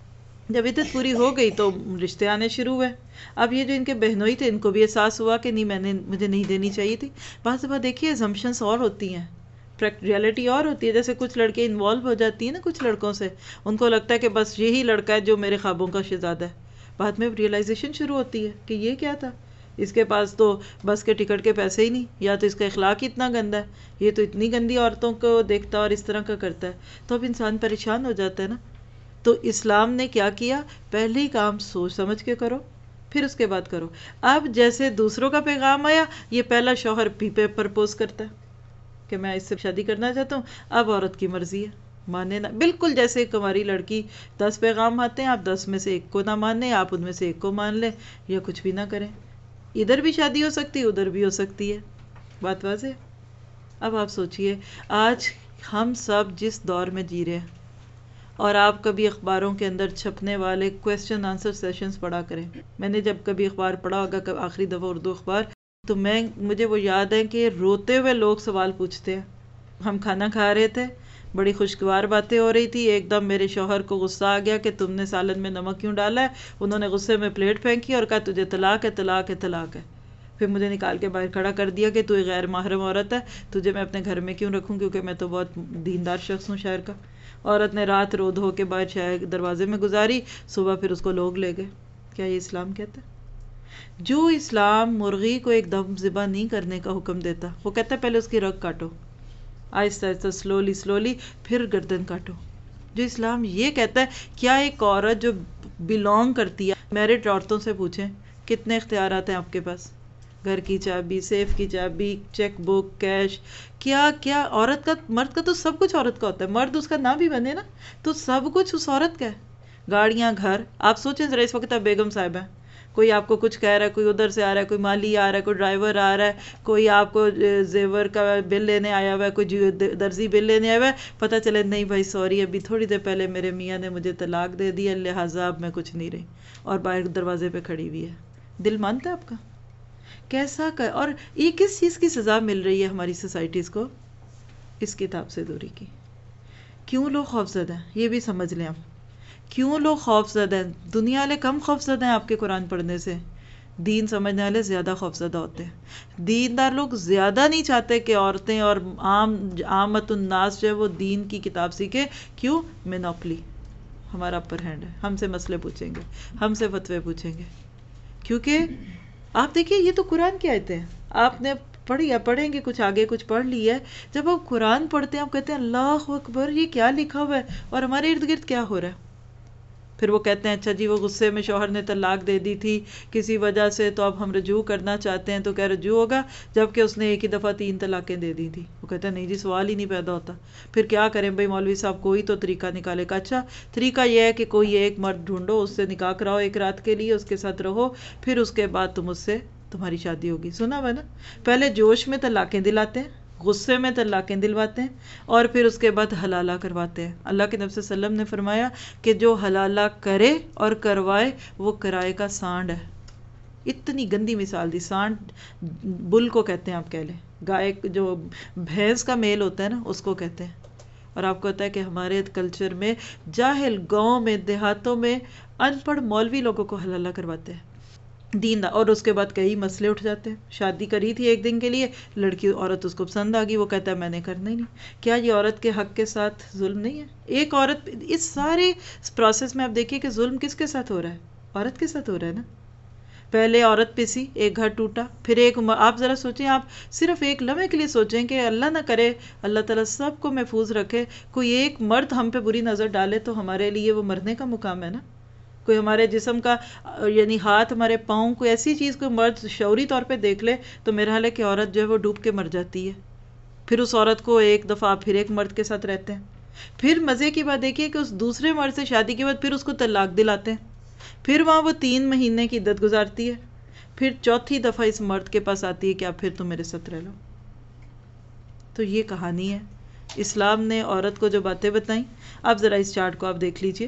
جب عدت پوری ہو گئی تو رشتے آنے شروع ہوئے. اب یہ جو ان کے بہنوئی تھے، ان کو بھی احساس ہوا کہ نہیں مجھے نہیں دینی چاہیے تھی. بعض دفعہ دیکھیے ایزمپشنس اور ہوتی ہیں، ریالٹی اور ہوتی ہے. جیسے کچھ لڑکے انوالو ہو جاتی ہیں نا کچھ لڑکوں سے، ان کو لگتا ہے کہ بس یہی لڑکا ہے جو میرے خوابوں کا شہزادہ ہے. بعد میں ریئلائزیشن شروع ہوتی ہے کہ یہ کیا تھا، اس کے پاس تو بس کے ٹکٹ کے پیسے ہی نہیں، یا تو اس کا اخلاق ہی اتنا گندا ہے، یہ تو اتنی گندی عورتوں کو دیکھتا اور اس طرح کا کرتا ہے. تو اب انسان پریشان ہو جاتا ہے نا. تو اسلام نے کیا کیا؟ پہلے ہی کام سوچ سمجھ کے کرو، پھر اس کے بعد کرو. اب جیسے دوسروں کا پیغام آیا، یہ پہلا شوہر پہ پرپوز کرتا ہے کہ میں اس سے شادی کرنا چاہتا ہوں. اب عورت کی مرضی ہے، مانے نہ. بالکل جیسے ایک ہماری لڑکی 10 پیغام آتے ہیں، آپ 10 میں سے ایک کو نہ مانیں، آپ ان میں سے ایک کو مان لیں یا کچھ بھی نہ کریں. ادھر بھی شادی ہو سکتی ہے، ادھر بھی ہو سکتی ہے. بات واضح ہے؟ اب آپ سوچئے آج ہم سب جس دور میں جی رہے ہیں، اور آپ کبھی اخباروں کے اندر چھپنے والے کویسچن آنسر سیشنز پڑھا کریں. میں نے جب کبھی اخبار پڑھا ہوگا، آخری دفعہ اردو اخبار، تو مجھے وہ یاد ہے کہ روتے ہوئے لوگ سوال پوچھتے ہیں. ہم کھانا کھا رہے تھے، بڑی خوشگوار باتیں ہو رہی تھی، ایک دم میرے شوہر کو غصہ آ گیا کہ تم نے سالن میں نمک کیوں ڈالا ہے. انہوں نے غصے میں پلیٹ پھینکی اور کہا تجھے طلاق ہے طلاق ہے طلاق ہے. پھر مجھے نکال کے باہر کھڑا کر دیا کہ تو ایک غیر محرم عورت ہے، تجھے میں اپنے گھر میں کیوں رکھوں، کیونکہ میں تو بہت دیندار شخص ہوں شہر کا۔ عورت نے رات رو دھو کے باہر شہر دروازے میں گزاری، صبح پھر اس کو لوگ لے گئے۔ کیا یہ اسلام کہتا ہے؟ جو اسلام مرغی کو ایک دم ذبح نہیں کرنے کا حکم دیتا، وہ کہتا ہے پہلے اس کی رگ کاٹو، آہستہ آہستہ سلولی پھر گردن کاٹو۔ جو اسلام یہ کہتا ہے، کیا ایک عورت جو بلونگ کرتی ہے، میرڈ عورتوں سے پوچھیں کتنے اختیارات ہیں آپ کے پاس، گھر کی چابی، سیف کی چابی، چیک بک، کیش، کیا کیا عورت کا، مرد کا تو سب کچھ عورت کا ہوتا ہے، مرد اس کا نہ بھی بنے نا تو سب کچھ اس عورت کا ہے، گاڑیاں، گھر۔ آپ سوچیں ذرا، اس وقت آپ بیگم صاحب ہیں، کوئی آپ کو کچھ کہہ رہا ہے، کوئی ادھر سے آ رہا ہے، کوئی مالی آ رہا ہے، کوئی ڈرائیور آ رہا ہے، کوئی آپ کو زیور کا بل لینے آیا ہوا ہے، کوئی درزی بل لینے آیا ہوا ہے، پتہ چلے نہیں بھائی سوری، ابھی تھوڑی دیر پہلے میرے میاں نے مجھے طلاق دے دی، لہٰذا اب میں کچھ نہیں رہی، اور باہر دروازے پہ کھڑی ہوئی ہے، دل مانتا ہے آپ کا؟ کیسا اور یہ کس چیز کی سزا مل رہی ہے ہماری سوسائٹیز کو؟ اس کتاب سے دوری کی۔ کیوں لوگ خوفزدہ ہیں یہ بھی سمجھ لیں آپ، کیوں لوگ خوفزدہ ہیں؟ دنیا والے کم خوفزدہ ہیں آپ کے قرآن پڑھنے سے، دین سمجھنے والے زیادہ خوفزدہ ہوتے ہیں۔ دیندار لوگ زیادہ نہیں چاہتے کہ عورتیں اور عامت الناس جو ہے وہ دین کی کتاب سیکھیں۔ کیوں؟ مینوپلی، ہمارا اپر ہینڈ ہے، ہم سے مسئلے پوچھیں گے، ہم سے فتوے پوچھیں گے۔ کیونکہ آپ دیکھیے یہ تو قرآن کی آیتیں ہیں، آپ نے پڑھی ہے، پڑھیں گے کچھ آگے، کچھ پڑھ لی ہے، جب آپ قرآن پڑھتے ہیں آپ کہتے ہیں اللہ اکبر، یہ کیا لکھا ہوا ہے اور ہمارے ارد گرد کیا ہو رہا ہے۔ پھر وہ کہتے ہیں اچھا جی وہ غصے میں شوہر نے طلاق دے دی تھی کسی وجہ سے، تو اب ہم رجوع کرنا چاہتے ہیں، تو کیا رجوع ہوگا؟ جبکہ اس نے ایک ہی دفعہ 3 طلاقیں دے دی تھی۔ وہ کہتے ہیں نہیں جی سوال ہی نہیں پیدا ہوتا، پھر کیا کریں بھائی مولوی صاحب، کوئی تو طریقہ نکالے گا۔ اچھا طریقہ یہ ہے کہ کوئی ایک مرد ڈھونڈو، اس سے نکاح کراؤ ایک رات کے لیے، اس کے ساتھ رہو، پھر اس کے بعد تم اس سے تمہاری شادی ہوگی۔ سنا ہوا نا؟ پہلے جوش میں طلاقیں دلاتے ہیں، غصے میں طلاقیں دلواتے ہیں، اور پھر اس کے بعد حلالہ کرواتے ہیں۔ اللہ کے نبی صلی اللہ علیہ وسلم نے فرمایا کہ جو حلالہ کرے اور کروائے وہ کرائے کا سانڈ ہے۔ اتنی گندی مثال دی، سانڈ بل کو کہتے ہیں، آپ کہہ لیں گائے، جو بھینس کا میل ہوتا ہے نا اس کو کہتے ہیں۔ اور آپ کو پتا ہے کہ ہمارے کلچر میں جاہل گاؤں میں دیہاتوں میں ان پڑھ مولوی لوگوں کو حلالہ کرواتے ہیں دین، اور اس کے بعد کئی مسئلے اٹھ جاتے ہیں۔ شادی کری تھی ایک دن کے لیے، لڑکی عورت اس کو پسند آ گئی، وہ کہتا ہے میں نے کرنا ہی نہیں۔ کیا یہ عورت کے حق کے ساتھ ظلم نہیں ہے؟ ایک عورت اس سارے پروسیس میں آپ دیکھیے کہ ظلم کس کے ساتھ ہو رہا ہے؟ عورت کے ساتھ ہو رہا ہے نا۔ پہلے عورت پسی، ایک گھر ٹوٹا، پھر ایک، آپ ذرا سوچیں، آپ صرف ایک لمحے کے لیے سوچیں کہ اللہ نہ کرے، اللہ تعالیٰ سب کو محفوظ رکھے، کوئی ایک مرد ہم پہ بری نظر ڈالے تو ہمارے لیے وہ مرنے کا مقام ہے نا۔ کوئی ہمارے جسم کا یعنی ہاتھ، ہمارے پاؤں، کوئی ایسی چیز کوئی مرد شعوری طور پہ دیکھ لے تو میرا حال ہے کہ عورت جو ہے وہ ڈوب کے مر جاتی ہے۔ پھر اس عورت کو ایک دفعہ پھر ایک مرد کے ساتھ رہتے ہیں، پھر مزے کی بات دیکھیے کہ اس دوسرے مرد سے شادی کے بعد پھر اس کو طلاق دلاتے ہیں، پھر وہاں وہ 3 مہینے کی عدت گزارتی ہے، پھر چوتھی دفعہ اس مرد کے پاس آتی ہے کہ آپ پھر تم میرے ساتھ رہ لو۔ تو یہ کہانی ہے اسلام نے عورت کو جو باتیں بتائیں۔ آپ ذرا اس چارٹ کو آپ دیکھ لیجئے،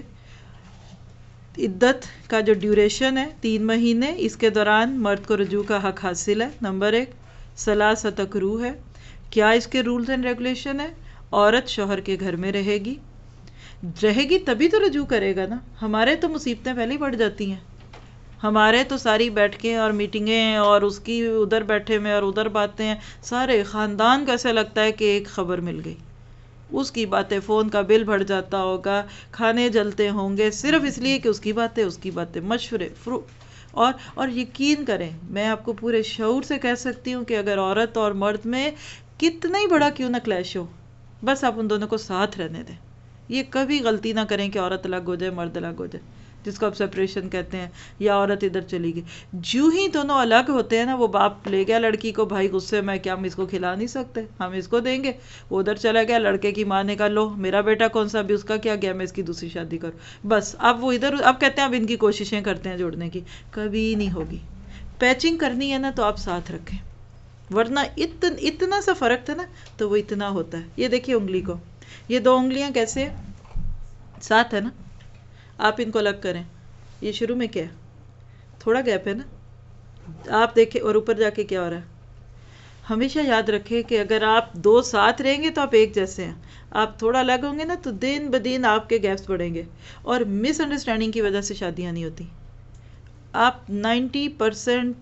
عدت کا جو ڈیوریشن ہے 3 مہینے، اس کے دوران مرد کو رجوع کا حق حاصل ہے۔ نمبر 1 ثلاثۃ قروء ہے، کیا اس کے رولز اینڈ ریگولیشن ہے؟ عورت شوہر کے گھر میں رہے گی تبھی تو رجوع کرے گا نا۔ ہمارے تو مصیبتیں پہلے ہی بڑھ جاتی ہیں، ہمارے تو ساری بیٹھ کے اور میٹنگیں اور اس کی ادھر بیٹھے میں اور ادھر باتیں ہیں، سارے خاندان کو ایسا لگتا ہے کہ ایک خبر مل گئی، اس کی باتیں، فون کا بل بڑھ جاتا ہوگا، کھانے جلتے ہوں گے، صرف اس لیے کہ اس کی باتیں مشورے اور یقین کریں، میں آپ کو پورے شعور سے کہہ سکتی ہوں کہ اگر عورت اور مرد میں کتنا ہی بڑا کیوں نہ کلیش ہو، بس آپ ان دونوں کو ساتھ رہنے دیں۔ یہ کبھی غلطی نہ کریں کہ عورت الگ ہو جائے، مرد الگ ہو جائے، جس کو آپ سپریشن کہتے ہیں، یا عورت ادھر چلی گئی۔ جو ہی دونوں الگ ہوتے ہیں نا، وہ باپ لے گیا لڑکی کو، بھائی غصے میں کیا ہم اس کو کھلا نہیں سکتے، ہم اس کو دیں گے، وہ ادھر چلا گیا، لڑکے کی ماں نے کہا لو میرا بیٹا کون سا، بھی اس کا کیا گیا، میں اس کی دوسری شادی کروں، بس اب وہ ادھر، اب کہتے ہیں اب ان کی کوششیں کرتے ہیں جوڑنے کی، کبھی نہیں ہوگی۔ پیچنگ کرنی ہے نا تو آپ ساتھ رکھیں، ورنہ اتنا سا فرق تھا نا تو وہ اتنا ہوتا ہے۔ یہ دیکھیے انگلی کو، یہ 2 انگلیاں کیسے ساتھ ہے نا، آپ ان کو الگ کریں، یہ شروع میں کیا ہے، تھوڑا گیپ ہے نا، آپ دیکھیں، اور اوپر جا کے کیا ہو رہا ہے۔ ہمیشہ یاد رکھیں کہ اگر آپ 2 ساتھ رہیں گے تو آپ ایک جیسے ہیں، آپ تھوڑا الگ ہوں گے نا تو دن بدن آپ کے گیپس بڑھیں گے، اور مس انڈرسٹینڈنگ کی وجہ سے شادیاں نہیں ہوتی۔ آپ 90%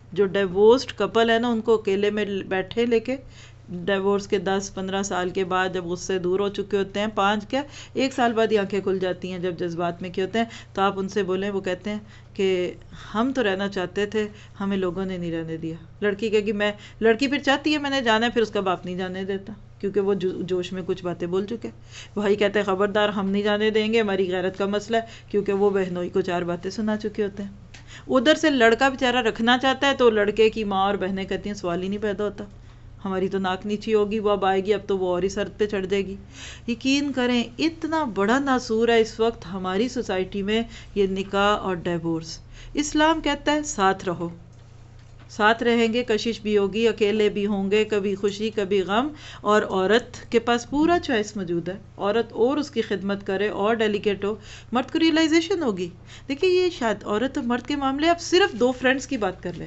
جو ڈیورسڈ کپل ہے نا ان کو اکیلے میں بیٹھے لے کے ڈیورس کے 10-15 سال کے بعد جب غصے دور ہو چکے ہوتے ہیں، 5 کیا 1 سال بعد ہی آنکھیں کھل جاتی ہیں جب جذبات میں کیا ہوتے ہیں، تو آپ ان سے بولیں، وہ کہتے ہیں کہ ہم تو رہنا چاہتے تھے، ہمیں لوگوں نے نہیں رہنے دیا. لڑکی کہے گی لڑکی پھر چاہتی ہے میں نے جانا ہے، پھر اس کا باپ نہیں جانے دیتا کیونکہ وہ جوش میں کچھ باتیں بول چکے. بھائی کہتے ہیں خبردار ہم نہیں جانے دیں گے، ہماری غیرت کا مسئلہ ہے، کیونکہ وہ بہنوئی کو 4 باتیں سنا چکے ہوتے ہیں. ادھر سے لڑکا بیچارہ رکھنا چاہتا ہے تو لڑکے کی ماں اور بہنیں کہتی ہیں سوال ہی نہیں پیدا ہوتا، ہماری تو ناک نیچی ہوگی، وہ اب آئے گی اب تو وہ اور ہی سر پہ چڑھ جائے گی. یقین کریں اتنا بڑا ناسور ہے اس وقت ہماری سوسائٹی میں یہ نکاح اور ڈیورس. اسلام کہتا ہے ساتھ رہو، ساتھ رہیں گے، کشش بھی ہوگی، اکیلے بھی ہوں گے، کبھی خوشی کبھی غم، اور عورت کے پاس پورا چوائس موجود ہے. عورت اور اس کی خدمت کرے اور ڈیلیکیٹ ہو، مرد کو ریئلائزیشن ہوگی. دیکھیں یہ شاید عورت اور مرد کے معاملے آپ صرف 2 فرینڈس کی بات کر لیں،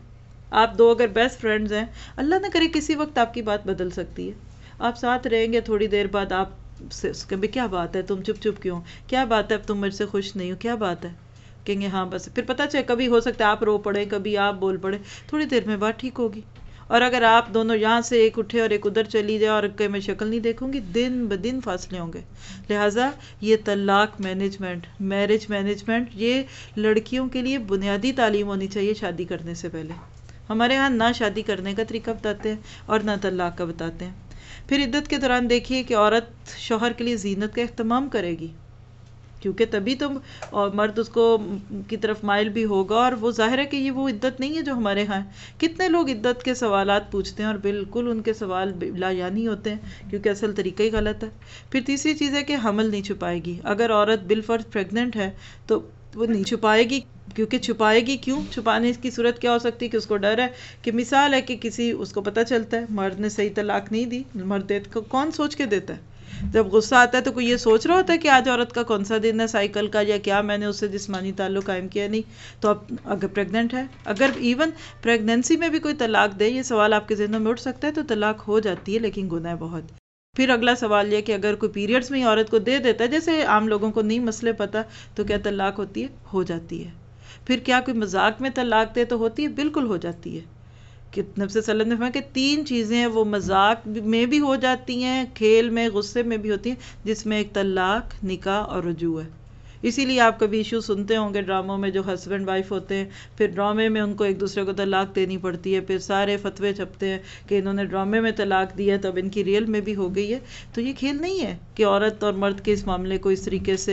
آپ 2 اگر بیسٹ فرینڈز ہیں، اللہ نہ کرے کسی وقت آپ کی بات بدل سکتی ہے. آپ ساتھ رہیں گے، تھوڑی دیر بعد آپ سے کیا بات ہے، تم چپ چپ کیوں، کیا بات ہے، اب تم مجھ سے خوش نہیں ہو، کیا بات ہے، کہیں گے ہاں بس. پھر پتہ چلے کبھی ہو سکتا ہے آپ رو پڑے، کبھی آپ بول پڑے، تھوڑی دیر میں بات ٹھیک ہوگی. اور اگر آپ دونوں یہاں سے ایک اٹھے اور ایک ادھر چلی جائے اور کہ میں شکل نہیں دیکھوں گی، دن بدن فاصلے ہوں گے. لہٰذا یہ طلاق مینجمنٹ، میرج مینجمنٹ، یہ لڑکیوں کے لیے بنیادی تعلیم ہونی چاہیے شادی کرنے سے پہلے. ہمارے ہاں نہ شادی کرنے کا طریقہ بتاتے ہیں اور نہ طلاق کا بتاتے ہیں. پھر عدت کے دوران دیکھیے کہ عورت شوہر کے لیے زینت کا اہتمام کرے گی، کیونکہ تبھی تو مرد اس کو کی طرف مائل بھی ہوگا. اور وہ ظاہر ہے کہ یہ وہ عدت نہیں ہے جو ہمارے ہاں ہے. کتنے لوگ عدت کے سوالات پوچھتے ہیں اور بالکل ان کے سوال لا یعنی ہوتے ہیں کیونکہ اصل طریقہ ہی غلط ہے. پھر تیسری چیز ہے کہ حمل نہیں چھپائے گی. اگر عورت بالفرض پریگننٹ ہے تو وہ نہیں چھپائے گی، کیونکہ چھپائے گی کیوں؟ چھپانے کی صورت کیا ہو سکتی ہے کہ اس کو ڈر ہے کہ مثال ہے کہ کسی اس کو پتہ چلتا ہے مرد نے صحیح طلاق نہیں دی، مرد کون سوچ کے دیتا ہے؟ جب غصہ آتا ہے تو کوئی یہ سوچ رہا ہوتا ہے کہ آج عورت کا کون سا دن ہے سائیکل کا، یا کیا میں نے اس سے جسمانی تعلق قائم کیا نہیں. تو اب اگر پریگننٹ ہے، اگر ایون پریگننسی میں بھی کوئی طلاق دے، یہ سوال آپ کے ذہنوں میں اٹھ سکتا ہے، تو طلاق ہو جاتی ہے لیکن گناہ بہت. پھر اگلا سوال یہ کہ اگر کوئی پیریڈز میں ہی عورت کو دے دیتا ہے، جیسے عام لوگوں کو نہیں مسئلے پتہ، تو کیا طلاق ہوتی ہے؟ ہو جاتی ہے. پھر کیا کوئی مذاق میں طلاق دے تو ہوتی ہے؟ بالکل ہو جاتی ہے. کہ نبی صلی اللہ علیہ وسلم نے فرمایا کہ 3 چیزیں ہیں وہ مذاق میں بھی ہو جاتی ہیں، کھیل میں، غصے میں بھی ہوتی ہیں، جس میں ایک طلاق، نکاح اور رجوع ہے. اسی لیے آپ کبھی ایشو سنتے ہوں گے ڈراموں میں، جو ہسبینڈ وائف ہوتے ہیں پھر ڈرامے میں ان کو ایک دوسرے کو طلاق دینی پڑتی ہے، پھر سارے فتوے چھپتے ہیں کہ انہوں نے ڈرامے میں طلاق دی ہے تو اب ان کی ریئل میں بھی ہو گئی ہے. تو یہ کھیل نہیں ہے کہ عورت اور مرد کے اس معاملے کو اس طریقے سے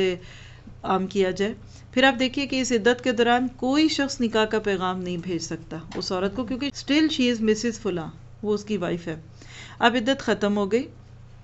عام کیا جائے. پھر آپ دیکھیے کہ اس عدت کے دوران کوئی شخص نکاح کا پیغام نہیں بھیج سکتا اس عورت کو، کیونکہ اسٹل شی از مسز فلاں، وہ اس کی وائف ہے. اب عدت ختم ہو گئی.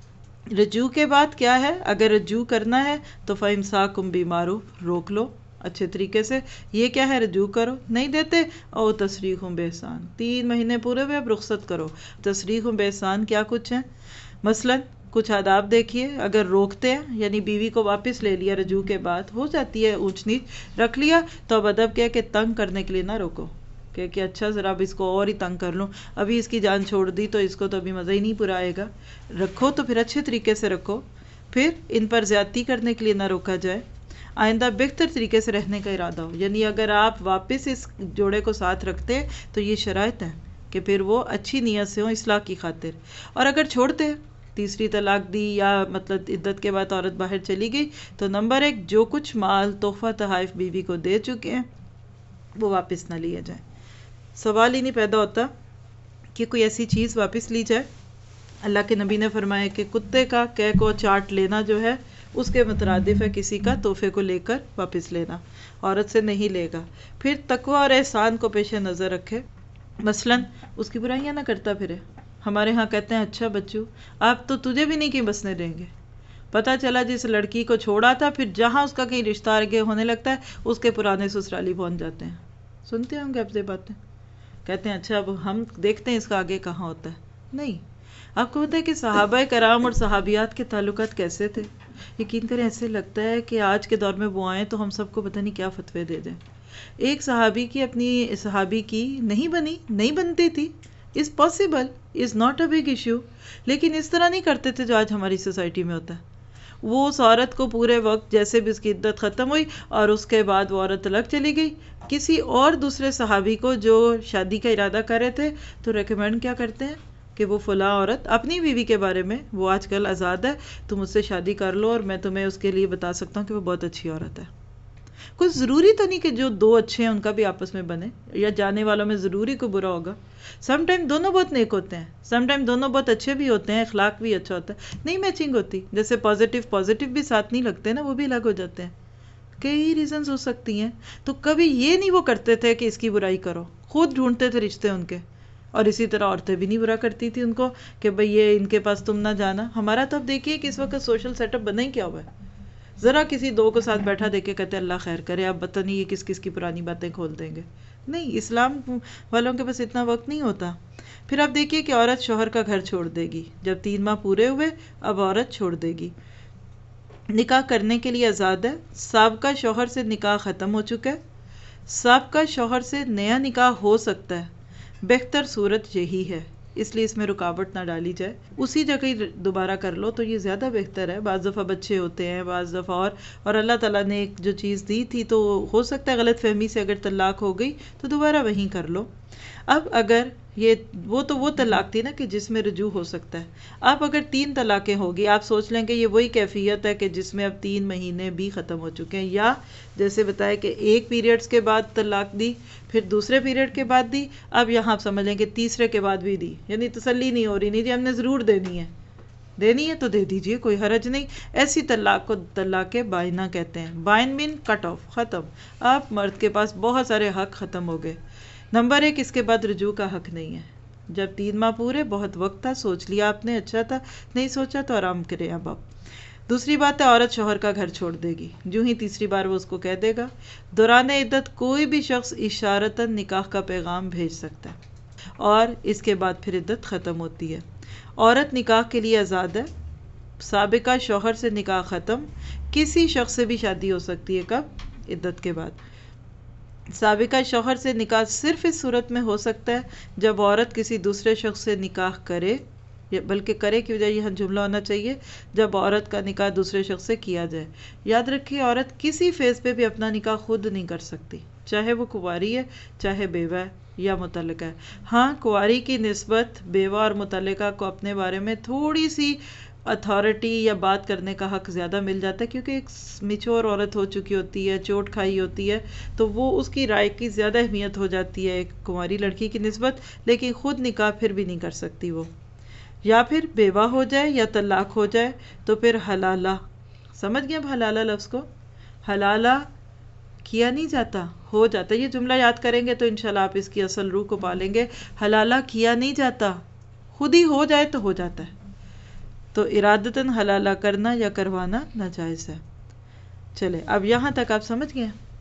رجوع کے بعد کیا ہے؟ اگر رجوع کرنا ہے تو فَإِمْسَاكُمْ بِمَعْرُوف، روک لو اچھے طریقے سے. یہ کیا ہے؟ رجوع کرو. نہیں دیتے او تسریح بِإِحْسَان، 3 مہینے پورے ہوئے اب رخصت کرو. تسریح بِإِحْسَان کیا کچھ ہے؟ مثلاً کچھ آداب دیکھیے. اگر روکتے ہیں یعنی بیوی کو واپس لے لیا رجوع کے بعد، ہو جاتی ہے اونچ نیچ، رکھ لیا تو اب ادب کیا کہ تنگ کرنے کے لیے نہ روکو کہ اچھا ذرا اب اس کو اور ہی تنگ کر لوں، ابھی اس کی جان چھوڑ دی تو اس کو تو ابھی مزہ ہی نہیں پورا آئے گا. رکھو تو پھر اچھے طریقے سے رکھو. پھر ان پر زیادتی کرنے کے لیے نہ روکا جائے. آئندہ بہتر طریقے سے رہنے کا ارادہ ہو، یعنی اگر آپ واپس اس جوڑے کو ساتھ رکھتے تو یہ شرائط ہیں کہ پھر وہ اچھی نیت سے ہوں، اصلاح کی خاطر. اور اگر چھوڑتے، تیسری طلاق دی یا مطلب عدت کے بعد عورت باہر چلی گئی، تو نمبر 1 جو کچھ مال تحفہ تحائف بیوی کو دے چکے ہیں وہ واپس نہ لیا جائے. سوال ہی نہیں پیدا ہوتا کہ کوئی ایسی چیز واپس لی جائے. اللہ کے نبی نے فرمایا کہ کتے کا قے کو چاٹ لینا جو ہے اس کے مترادف ہے کسی کا تحفے کو لے کر واپس لینا، عورت سے نہیں لے گا. پھر تقوی اور احسان کو پیش نظر رکھے، مثلاً اس کی برائیاں نہ کرتا پھرے. ہمارے ہاں کہتے ہیں اچھا بچو آپ تو تجھے بھی نہیں کہیں بسنے دیں گے. پتہ چلا جس لڑکی کو چھوڑا تھا پھر جہاں اس کا کہیں رشتہ آگے ہونے لگتا ہے اس کے پرانے سسرالی پہنچ جاتے ہیں. سنتے ہوں گے آپ سے باتیں، کہتے ہیں اچھا اب ہم دیکھتے ہیں اس کا آگے کہاں ہوتا ہے. نہیں، آپ کو پتہ ہے کہ صحابہ کرام اور صحابیات کے تعلقات کیسے تھے؟ یقین کریں ایسے لگتا ہے کہ آج کے دور میں وہ آئیں تو ہم سب کو پتہ نہیں کیا فتوے دے دیں. ایک صحابی کی اپنی صحابی کی نہیں بنتی تھی، is possible, is not a big issue, لیکن اس طرح نہیں کرتے تھے جو آج ہماری سوسائٹی میں ہوتا ہے. وہ اس عورت کو پورے وقت جیسے بھی اس کی عدت ختم ہوئی اور اس کے بعد وہ عورت الگ چلی گئی، کسی اور دوسرے صحابی کو جو شادی کا ارادہ کر رہے تھے تو ریکمینڈ کیا کرتے ہیں کہ وہ فلاں عورت اپنی بیوی کے بارے میں، وہ آج کل آزاد ہے، تم اس سے شادی کر لو اور میں تمہیں اس کے لیے بتا سکتا ہوں کہ وہ بہت اچھی عورت ہے۔ کوئی ضروری تو نہیں کہ جو دو اچھے ہیں ان کا بھی آپس میں بنے، یا جانے والوں میں ضروری کوئی برا ہوگا۔ سم ٹائم دونوں بہت نیک ہوتے ہیں، سم ٹائم دونوں بہت اچھے بھی ہوتے ہیں، اخلاق بھی اچھا ہوتا ہے، نہیں میچنگ ہوتی، جیسے پازیٹیو بھی ساتھ نہیں لگتے نا، وہ بھی الگ ہو جاتے ہیں، کئی ریزنز ہو سکتی ہیں۔ تو کبھی یہ نہیں وہ کرتے تھے کہ اس کی برائی کرو، خود ڈھونڈتے تھے رشتے ان کے، اور اسی طرح عورتیں بھی نہیں برا کرتی تھی ان کو کہ بھئی یہ ان کے پاس تم نہ جانا۔ ہمارا تو اب دیکھیے کہ اس وقت سوشل سیٹ اپ بنا ہی کیا ہوا ہے، ذرا کسی دو کو ساتھ بیٹھا دیکھ کے کہتے اللہ خیر کرے، اب پتہ نہیں یہ کس کس کی پرانی باتیں کھول دیں گے۔ نہیں، اسلام والوں کے پاس اتنا وقت نہیں ہوتا۔ پھر آپ دیکھیے کہ عورت شوہر کا گھر چھوڑ دے گی، جب 3 ماہ پورے ہوئے اب عورت چھوڑ دے گی، نکاح کرنے کے لیے آزاد ہے، سابقہ شوہر سے نکاح ختم ہو چکا ہے، سابقہ شوہر سے نیا نکاح ہو سکتا ہے، بہتر صورت یہی ہے، اس لیے اس میں رکاوٹ نہ ڈالی جائے، اسی جگہ ہی دوبارہ کر لو تو یہ زیادہ بہتر ہے۔ بعض دفعہ بچے ہوتے ہیں، بعض دفعہ اور اللہ تعالیٰ نے ایک جو چیز دی تھی تو ہو سکتا ہے غلط فہمی سے اگر طلاق ہو گئی تو دوبارہ وہیں کر لو۔ اب اگر وہ طلاق تھی نا کہ جس میں رجوع ہو سکتا ہے، اب اگر 3 طلاقیں ہوگی، آپ سوچ لیں کہ یہ وہی کیفیت ہے کہ جس میں اب 3 مہینے بھی ختم ہو چکے ہیں، یا جیسے بتایا کہ ایک پیریڈز کے بعد طلاق دی، پھر دوسرے پیریڈ کے بعد دی، اب یہاں آپ سمجھ لیں کہ تیسرے کے بعد بھی دی، یعنی تسلی نہیں ہو رہی، نہیں جی ہم نے ضرور دینی ہے تو دے دیجئے، کوئی حرج نہیں۔ ایسی طلاق کو طلاق بائنہ کہتے ہیں۔ بائن مین کٹ آف، ختم، اب مرد کے پاس بہت سارے حق ختم ہو گئے۔ نمبر 1، اس کے بعد رجوع کا حق نہیں ہے۔ جب 3 ماہ پورے، بہت وقت تھا، سوچ لیا آپ نے، اچھا تھا، نہیں سوچا تو آرام کریں اب آپ۔ دوسری بات ہے، عورت شوہر کا گھر چھوڑ دے گی، جو ہی تیسری بار وہ اس کو کہہ دے گا، دوران عدت کوئی بھی شخص اشارتاً نکاح کا پیغام بھیج سکتا ہے، اور اس کے بعد پھر عدت ختم ہوتی ہے۔ عورت نکاح کے لیے آزاد ہے، سابقہ شوہر سے نکاح ختم، کسی شخص سے بھی شادی ہو سکتی ہے، کب؟ عدت کے بعد۔ سابقہ شوہر سے نکاح صرف اس صورت میں ہو سکتا ہے جب عورت کسی دوسرے شخص سے نکاح کرے، بلکہ کرے کی بجائے یہاں جملہ ہونا چاہیے جب عورت کا نکاح دوسرے شخص سے کیا جائے۔ یاد رکھیے، عورت کسی فیز پہ بھی اپنا نکاح خود نہیں کر سکتی، چاہے وہ کنواری ہے، چاہے بیوہ ہے یا متعلقہ ہے۔ ہاں، کنواری کی نسبت بیوہ اور متعلقہ کو اپنے بارے میں تھوڑی سی اتھارٹی یا بات کرنے کا حق زیادہ مل جاتا ہے، کیونکہ ایک میچور عورت ہو چکی ہوتی ہے، چوٹ کھائی ہوتی ہے، تو وہ اس کی رائے کی زیادہ اہمیت ہو جاتی ہے ایک کنواری لڑکی کی نسبت، لیکن خود نکاح پھر بھی نہیں کر سکتی وہ۔ یا پھر بیوہ ہو جائے یا طلاق ہو جائے تو پھر حلالہ، سمجھ گئے اب حلالہ لفظ کو؟ حلالہ کیا نہیں جاتا، ہو جاتا ہے۔ یہ جملہ یاد کریں گے تو انشاءاللہ آپ اس کی اصل روح کو پالیں گے۔ حلالہ کیا نہیں جاتا، خود ہی ہو جائے تو ہو جاتا ہے، تو ارادتاً حلالہ کرنا یا کروانا ناجائز ہے۔ چلے اب یہاں تک آپ سمجھ گئے ہیں؟